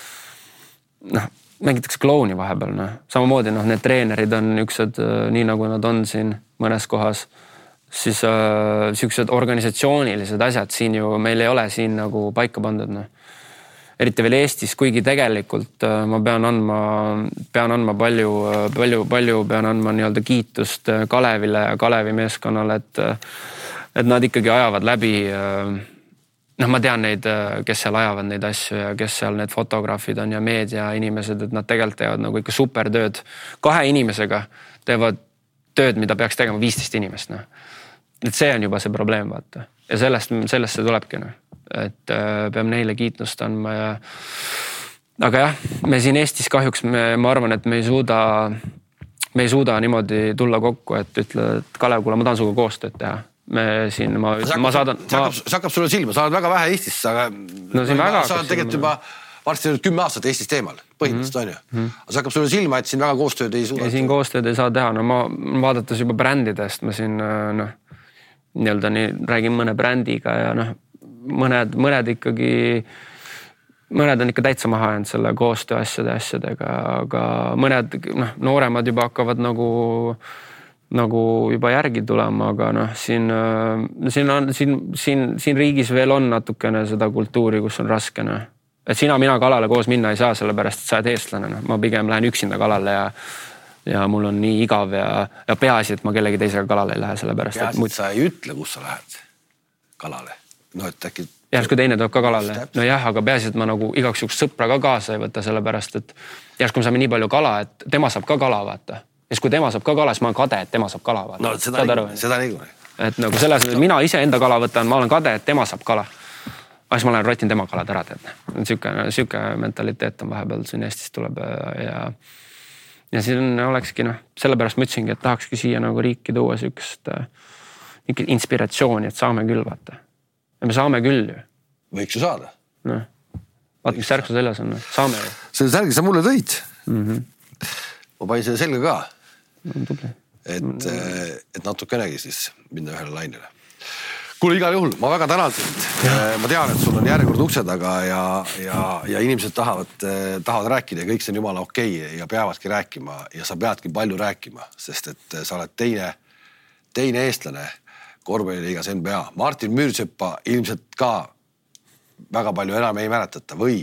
noh, mängitakse klouni vahepeal, noh. Samamoodi, noh, need treenerid on üksed, nii nagu nad on siin mõnes kohas, siis äh, siuksed organisatsioonilised asjad siin ju, meil ei ole siin nagu paika pandud, noh. Eriti veel Eestis, kuigi tegelikult äh, ma pean andma, pean andma palju, palju, palju pean andma nii-öelda kiitust Kalevile ja Kalevi meeskonnale, et, et nad ikkagi ajavad läbi äh, noh, ma tean neid, kes seal ajavad neid asju ja kes seal need fotograafid on ja meedia inimesed, et nad tegelikult teevad nagu ikka super tööd. Kahe inimesega teevad tööd, mida peaks tegema viisteist inimest. No. Et see on juba see probleem, vaata. Ja sellest, sellest see tulebki. No. Et äh, peame neile kiitnust andma ja aga jah, me siin Eestis kahjuks, me, ma arvan, et me ei suuda, me ei suuda niimoodi tulla kokku, et ütle, et Kalev, kuule, ma tahan suga koostööd teha. Me siin, ma, hakkab, ma saadan... See hakkab, ma... hakkab sulle silma, sa oled väga vähe Eestis, aga no, väga sa oled tegelikult juba varsti nüüd kümme aastat Eestis teemal, põhimõtteliselt on ju. Mm-hmm. Aga see hakkab sulle silma, et siin väga koostööd ei suuda. Ja siin koostööd ei saa teha, no ma vaadates juba brändidest, ma siin noh, nii-öelda nii, räägin mõne brändiga ja noh, mõned, mõned ikkagi, mõned on ikka täitsa maha jäänud selle koostöö asjade asjadega, aga mõned noh, nooremad juba hakkavad nagu nagu juba järgi tulema, aga noh, siin, siin, on, siin, siin, siin riigis veel on natukene seda kultuuri, kus on raske. No. Et sina, mina kalale koos minna ei saa, sellepärast, et sa oled eestlane. No. Ma pigem lähen üksinda kalale ja, ja mul on nii igav ja, ja peaasi, et ma kellegi teisega kalale ei lähe, sellepärast. Peaasi, et muid... et sa ei ütle, kus sa lähed kalale. No, et äkki... Järsku teine tuleb ka kalale. No jah, aga peaasi, et ma nagu igaks juks sõpra ka kaasa ei võta, sellepärast, et järsku me saame nii palju kala, et tema saab ka kala, vaata. Ja kui tema saab ka kala, siis ma olen kade, et tema saab kala. Vaata. No seda nii, seda nii. Et nagu selles, et mina ise enda kala võtan, ma olen kade, et tema saab kala. Aga siis ma olen rotin tema kalad ära, tead. Siuke, siuke mentaliteet on vahepeal siin Eestis tuleb ja, ja siin olekski, noh, sellepärast ma ütlesingi, et tahakski siia nagu riiki tuua siukest inspiratsiooni, et saame küll, vaata. Ja me saame küll ju. Võiks ju saada. No. Vaata, mis särk su seljas on, saame ju. Selle särgi sa mulle tõid. Mm-hmm. Ma panin selle selga ka. No, tubli. Et, et natukenegi siis minna ühele lainele. Kuule, igal juhul, ma väga tänan sind. Ma tean, et sul on järjekord ukse taga ja, ja, ja inimesed tahavad, tahavad rääkida ja kõik see on jumala okei ja peavadki rääkima ja sa peadki palju rääkima, sest et sa oled teine, teine eestlane korvpalliliigas N B A. Martin Müürsepa ilmselt ka väga palju enam ei mäletata või?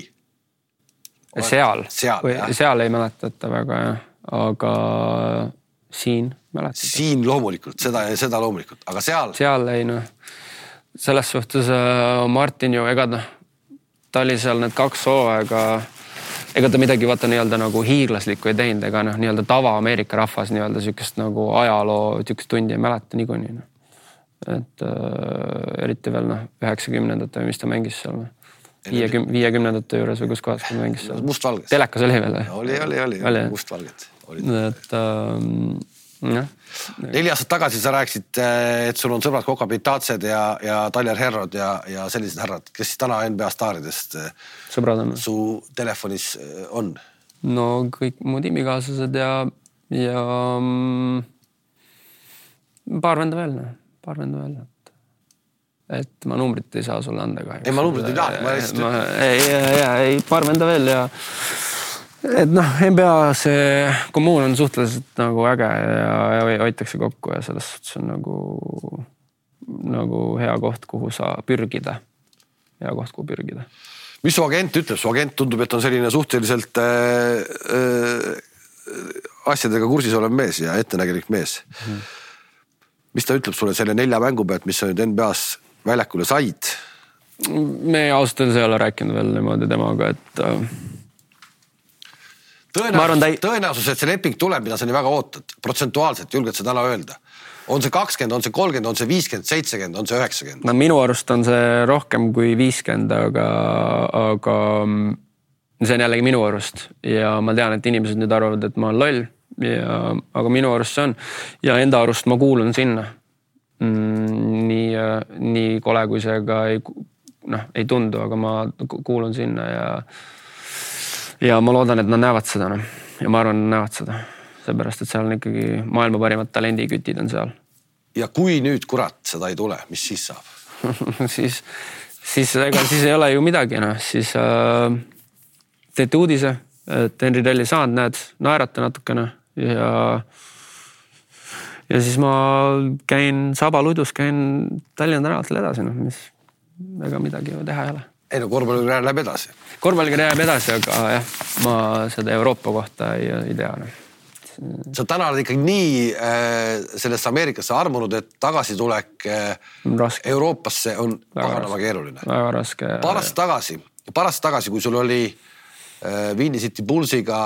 Seal, seal, või, seal ei mäletata väga, jah. Aga siin mäletata. Siin loomulikult, seda, seda loomulikult, aga seal? Seal ei, noh. Selles suhtes Martin ju, ega noh, ta oli seal need kaks hooaega, ega ta midagi vaata nii-öelda nagu hiiglaslikku ei teinud, ega noh, nii-öelda tava Ameerika rahvas nii-öelda sükest nagu ajaloo tükest tundi ei mäleta niikuinii. No. Et äh, eriti veel noh, üheksakümnendate või mis ta mängis seal. viiekümnendate juures või kus kohas ta mängis seal. Mustvalges. Telekas oli veel. Oli, oli, oli, oli. Mustvalget. Et ähm, jah. Neli aastat tagasi sa rääkisid, et sul on sõbrad Koka Pitaatsed ja, ja Taljar Herrod ja, ja sellised härrad, kes täna N B A staaridest sõbrad on. Su telefonis on? No kõik mu tiimikaaslased ja, ja mm, paar venda veel, paar venda veel. Et, et ma numbrit ei saa sulle anda kahjuks. Ei, ma numbrit ei taha, ma lihtsalt ma, ei, ei, ei, paar venda veel ja et noh, N B A see kommuun on suhteliselt nagu äge ja, ja hoitakse kokku ja selles suhtes on nagu, nagu hea koht, kuhu sa pürgida. Hea koht, kuhu pürgida. Mis su agent ütleb? Su agent tundub, et on selline suhteliselt äh, äh, asjadega kursis olev mees ja ettenägelik mees. Hmm. Mis ta ütleb sulle selle nelja mängu pealt, mis sa nüüd N B A-s väljakule said? Me ausalt ei ole rääkinud veel niimoodi temaga, et äh, Tõenäosus, ta... tõenäosus, et see leping tuleb, mida sa nii väga ootad, protsentuaalselt julged sa täna öelda. On see kakskümmend, on see kolmkümmend, on see viiskümmend, seitsekümmend, on see üheksakümmend? No minu arust on see rohkem kui viiskümmend, aga, aga see on jällegi minu arust. Ja ma tean, et inimesed nüüd arvavad, et ma olen loll, ja, aga minu arust see on. Ja enda arust ma kuulun sinna. Nii, nii kole, kui see ka ei, noh, ei tundu, aga ma kuulun sinna ja Ja ma loodan, et nad näevad seda. No. Ja ma arvan, et nad näevad seda. Seepärast, et seal on ikkagi maailma parimad talendikütid on seal. Ja kui nüüd kurat seda ei tule, mis siis saab? siis, siis, ega, siis ei ole ju midagi. No. Siis äh, teete uudise, et Henri Delli saanud, näed, naerata natukene. Ja, ja siis ma käin Sabaludus, käin Tallinna tänavatel edasi. No, mis ega midagi teha ei ole. Ei no korvpallikarjäär läheb edasi. Korvpallikarjäär läheb edasi, aga jah, ma seda Euroopa kohta ei, ei tea. No. Sa täna oled ikkagi nii äh, sellest Ameerikasse armunud, et tagasitulek äh, Euroopasse on paganama keeruline. Väga raske. Parast tagasi, parast tagasi, kui sul oli äh, Windy City Bullsiga,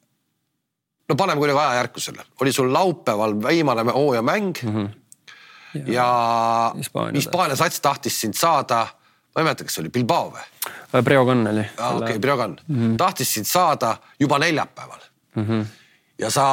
no paneme kuidagi ajajärkusele, oli sul laupäeval viimane hooaja mäng mm-hmm. ja, ja Hispaania sats tahtis sind saada. Ma ei mäleta, kas see oli Bilbao või? Breogan oli. Ah, okei, okay, Breogan. Mm-hmm. Tahtis sind saada juba neljapäeval. Mm-hmm. Ja sa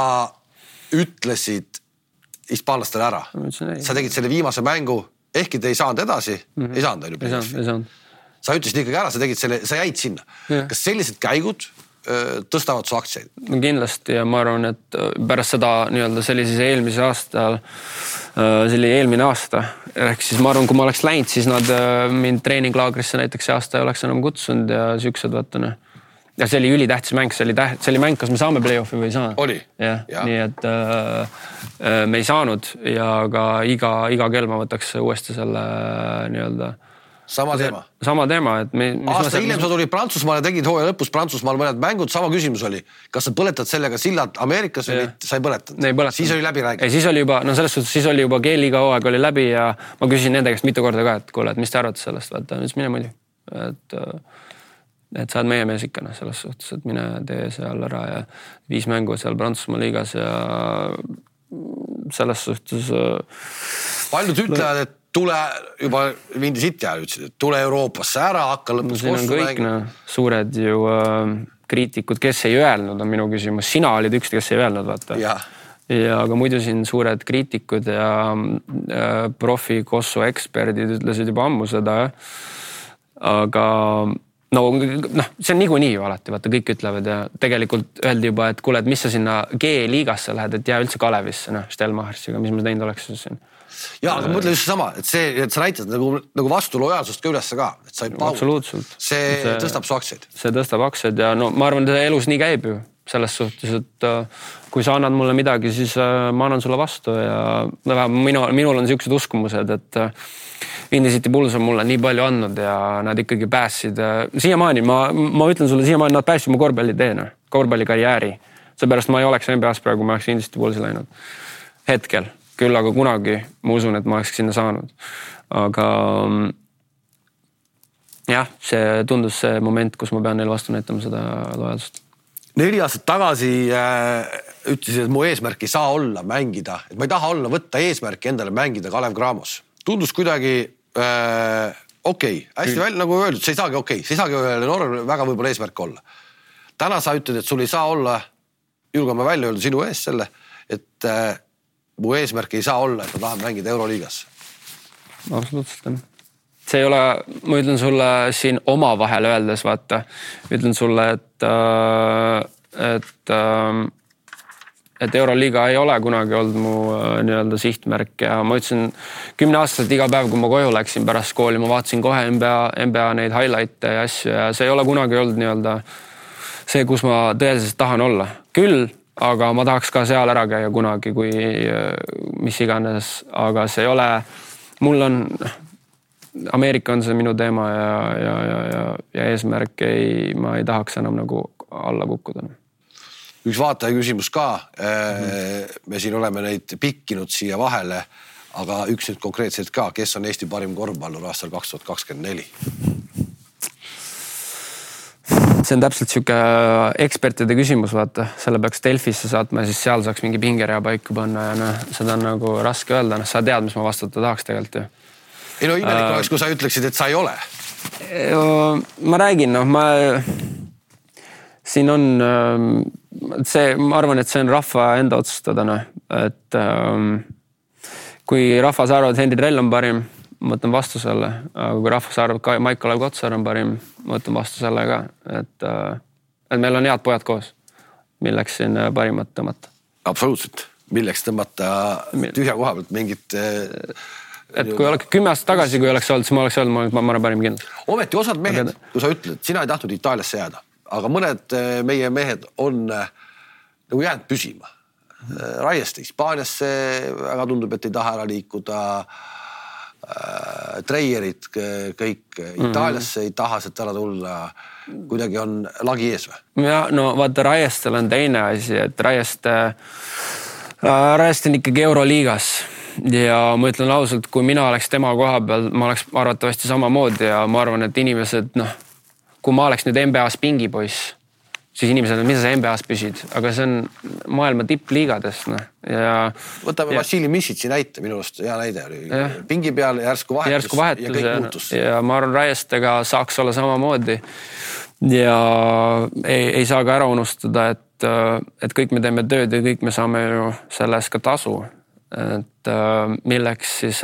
ütlesid hispaanlastele ära. Sa tegid selle viimase mängu, ehkki te ei saanud edasi, mm-hmm. ei saanud. Ei saanud, ei saanud. Sa ütlesid ikkagi ära, sa tegid selle, sa jäid sinna. Ja. Kas sellised käigud öö, tõstavad su aktsiaid? No kindlasti ja ma arvan, et pärast seda nii-öelda sellises eelmise aastal selline eelmine aasta. Ehk siis ma arvan, kui ma oleks läinud, siis nad mind treeninglaagrisse näiteks see aasta ei oleks enam kutsunud ja süksed vaatane. Ja see oli ülitähtis mäng, see oli, täht, see oli mäng, kas me saame play-offi või ei saa. Oli. Ja, ja. Nii et äh, me ei saanud ja ka iga, iga kell ma võtaks uuesti selle nii-öelda sama teema. Sama teema, et me, aasta hiljem sa tulid Prantsusmaale, tegid hooaja lõpus Prantsusmaal mõned mängud, sama küsimus oli, kas sa põletad sellega sillad Ameerikas või sa ei põletanud? Ei põletanud. Siis oli läbi räägitud. Ei, siis oli juba, no selles suhtes, siis oli juba keeliga hooaeg oli läbi ja ma küsisin nende käest mitu korda ka, et kuule, et mis te arvate sellest, vaata, nüüd mine muidu. Et, et sa oled meie mees ikka, selles suhtes, et mine tee seal ära ja viis mängu seal Prantsusmaa liigas ja selles suhtes. Paljud ütlevad, et tule juba Windy City ajal ütlesid, et tule Euroopasse ära, hakka lõpus no, kostu kõik, no, suured ju äh, kriitikud, kes ei öelnud, on minu küsimus. Sina olid üks, kes ei öelnud, vaata. Ja. Ja aga muidu siin suured kriitikud ja äh, profi kossu eksperdid ütlesid juba ammu seda. Aga no, noh, see on niikuinii ju alati, vaata kõik ütlevad ja tegelikult öeldi juba, et kuule, et mis sa sinna G-liigasse lähed, et jää üldse Kalevisse, noh, Stelmachersiga, mis ma teinud oleks siin. Ja, aga mõtle just sama, et see, et sa näitad nagu, nagu vastu lojaalsust ka ülesse ka, et sa ei pauda. See, see tõstab su aktsiaid. See tõstab aktsiaid ja no ma arvan, et elus nii käib ju selles suhtes, et kui sa annad mulle midagi, siis ma annan sulle vastu ja minu, minul on siuksed uskumused, et Windy City Bulls on mulle nii palju andnud ja nad ikkagi päässid. Siiamaani, ma, ma ütlen sulle, siiamaani nad päässid mu korvpalliteena, korvpallikarjääri. Seepärast ma ei oleks N B A-s praegu, ma oleks Windy City Bullsi läinud. Hetkel. Küll aga kunagi ma usun, et ma oleks sinna saanud. Aga jah, see tundus see moment, kus ma pean neil vastu näitama seda lojaalsust. Neli aastat tagasi äh, ütlesid, et mu eesmärk ei saa olla mängida, et ma ei taha olla võtta eesmärki endale mängida Kalev Cramos. Tundus kuidagi äh, okei, okay. hästi välja nagu öeldud, see ei saagi okei, okay. see ei saagi Norra väga võib-olla eesmärk olla. Täna sa ütled, et sul ei saa olla, julgame välja öelda sinu ees selle, et äh, mu eesmärk ei saa olla, et ma tahan mängida Euroliigas. Absoluutselt. See ei ole, ma ütlen sulle siin oma vahel öeldes, vaata, ütlen sulle, et, et, et Euroliiga ei ole kunagi olnud mu nii-öelda sihtmärk ja ma ütlesin kümne aastaselt iga päev, kui ma koju läksin pärast kooli, ma vaatasin kohe N B A, N B A neid highlight'e ja asju ja see ei ole kunagi olnud nii-öelda see, kus ma tõeliselt tahan olla. Küll aga ma tahaks ka seal ära käia kunagi, kui mis iganes, aga see ei ole, mul on, Ameerika on see minu teema ja, ja, ja, ja, ja eesmärk ei, ma ei tahaks enam nagu alla kukkuda. Üks vaataja küsimus ka, me siin oleme neid pikkinud siia vahele, aga üks nüüd konkreetselt ka, kes on Eesti parim korvpallur aastal kaks tuhat kakskümmend neli? See on täpselt siuke ekspertide küsimus, vaata, selle peaks Delfisse saatma ja siis seal saaks mingi pingerea paika panna ja noh, seda on nagu raske öelda, noh, sa tead, mis ma vastata tahaks tegelikult ju. Ei no imelik uh, oleks, kui sa ütleksid, et sa ei ole. Ma räägin, noh, ma siin on see, ma arvan, et see on rahva enda otsustada, noh, et um, kui rahvas arvab, et Henri Trell on parim, ma võtan vastu selle, aga kui rahvas arvab, et Maiko-Lev Kotsar on parim, ma võtan vastu selle ka, et, et meil on head pojad koos, milleks siin parimat tõmmata. Absoluutselt, milleks tõmmata tühja koha pealt mingit... Et kui oleks kümme aastat tagasi, kui oleks olnud, siis ma oleks olnud, ma olen parim kindel. Ometi osad mehed, kui sa ütled, sina ei tahtnud Itaaliasse jääda, aga mõned meie mehed on nagu jäänud püsima. Raieste Hispaaniasse väga tundub, et ei taha ära liikuda... treierid kõik Itaaliasse ei taha sealt ära tulla, kuidagi on lagi ees või? Ja, no vaata, Raiestel on teine asi, et Raieste, Raieste on ikkagi Euroliigas ja ma ütlen ausalt, kui mina oleks tema koha peal, ma oleks arvatavasti samamoodi ja ma arvan, et inimesed, noh, kui ma oleks nüüd N B A-s pingipoiss, siis inimesed, mis sa N B A-s püsid, aga see on maailma tippliigadest. No. Ja, võtame ja, Vassili Misitsi näite, minu arust hea näide oli. Ja, pingi peal järsku vahetus, järsku vahetus ja kõik muutus. Ja ma arvan, Raiestega saaks olla samamoodi ja ei, ei saa ka ära unustada, et, et kõik me teeme tööd ja kõik me saame ju selles ka tasu. Et milleks siis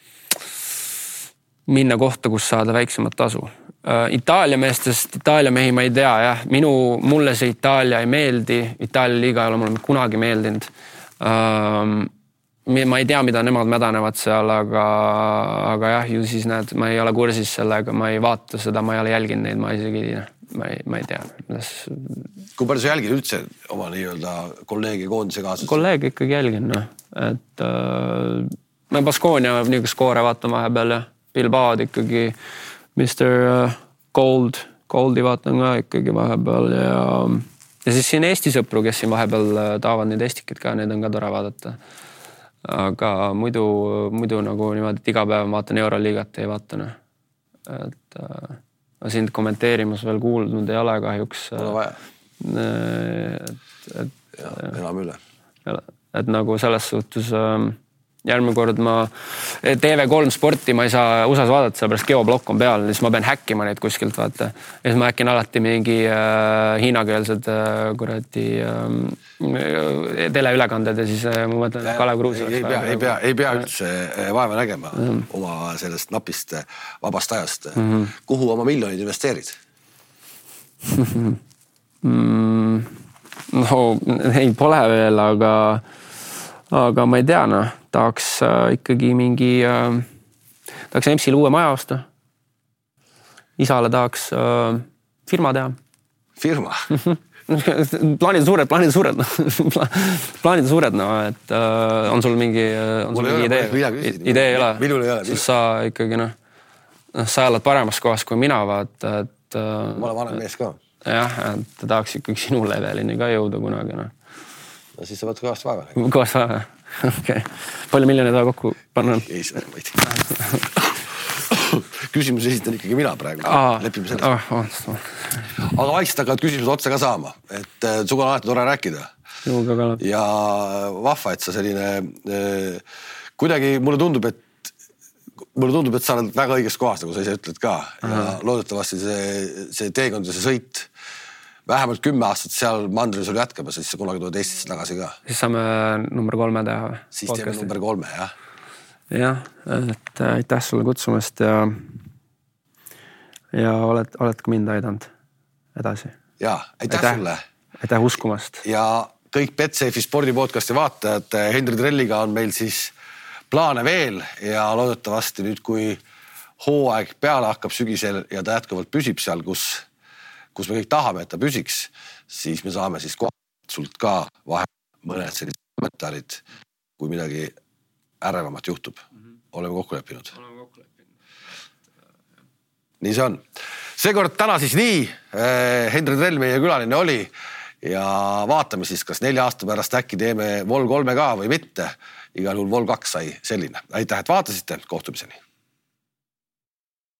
minna kohta, kus saada väiksemat tasu. Itaalia meestest, Itaalia mehi ma ei tea, jah. Minu, mulle see Itaalia ei meeldi. Itaalia liiga ei ole mulle kunagi meeldinud. Ma ei tea, mida nemad mädanevad seal, aga, aga jah, ju siis näed, ma ei ole kursis sellega, ma ei vaata seda, ma ei ole jälginud neid, ma isegi ma ei, ma ei tea. Kuidas... Kui palju sa jälgid üldse oma nii-öelda kolleegi koondise kaasas? Kolleeg ikkagi jälgin, noh. Et äh, ma Baskonia niisugust skoore vaatan vahepeal ja Bilbaod ikkagi mister Gold, Goldi vaatan ka ikkagi vahepeal ja, ja siis siin Eesti sõpru, kes siin vahepeal taavad neid estikid ka, neid on ka tore vaadata. Aga muidu, muidu nagu niimoodi, et iga päev vaatan Euroliigat ei vaatane. Et ma sind kommenteerimas veel kuulnud ei ole kahjuks. Ole vaja. Et, et, ja, enam üle. Et nagu selles suhtes... Järgmine kord ma T V kolm sporti ma ei saa U S A-s vaadata, sellepärast geoblokk on peal, siis ma pean häkkima neid kuskilt, vaata. Ja siis ma häkkin alati mingi äh, hiinakeelsed äh, kuradi äh, teleülekanded ja siis äh, ma mõtlen Kalev Kruusi. Ei, ei, pea, ei, pea, ei pea üldse vaeva nägema mm -hmm. oma sellest napist vabast ajast. Mm -hmm. Kuhu oma miljonid investeerid? mm, no ei pole veel, aga, aga ma ei tea, noh, tahaks äh, ikkagi mingi, äh, tahaks E M S-ile uue maja osta. Isale tahaks äh, firma teha. Firma? plaanid suured, plaanid suured, no. plaanid suured, no, et äh, on sul mingi, on sul mingi idee, idee ei ole, minul ei ole, siis sa ikkagi, noh, sa oled paremas kohas kui mina, vaata, et äh, ma olen vanem mees ka. Jah, et tahaks ikkagi sinu levelini ka jõuda kunagi, noh. No siis sa võid kõvast vaeva. Kõvast vaeva, okei. Palju miljoni taha kokku panna? Ei, seda ma ei tea. Küsimus esitan ikkagi mina praegu. Lepime sellest. Oh, oh. Aga vaikselt hakkavad küsimused otsa ka saama, et suga on alati tore rääkida. Ja vahva, et sa selline kuidagi mulle tundub, et mulle tundub, et sa oled väga õiges kohas, nagu sa ise ütled ka. Ja loodetavasti see, see teekond ja see sõit vähemalt kümme aastat seal mandril sul jätkab ja siis sa kunagi tuled Eestisse tagasi ka. Siis saame number kolme teha. Siis teeme number kolme, jah. Jah, et aitäh sulle kutsumast ja, ja oled, oled ka mind aidanud edasi. Ja, aitäh, aitäh sulle. Aitäh uskumast. Ja kõik Betsafe'i spordipodcasti vaatajad, Henri Trelliga on meil siis plaane veel ja loodetavasti nüüd, kui hooaeg peale hakkab sügisel ja ta jätkuvalt püsib seal, kus, kus me kõik tahame, et ta püsiks, siis me saame siis kohalt sult ka vahe mõned sellised kommentaarid, kui midagi ärevamat juhtub. Oleme kokku leppinud. Oleme kokku leppinud. Nii see on. Seekord täna siis nii. Henri Trell meie külaline oli ja vaatame siis, kas nelja aasta pärast äkki teeme Vol kolme ka või mitte. Igal juhul Vol kaks sai selline. Aitäh, et vaatasite. Kohtumiseni.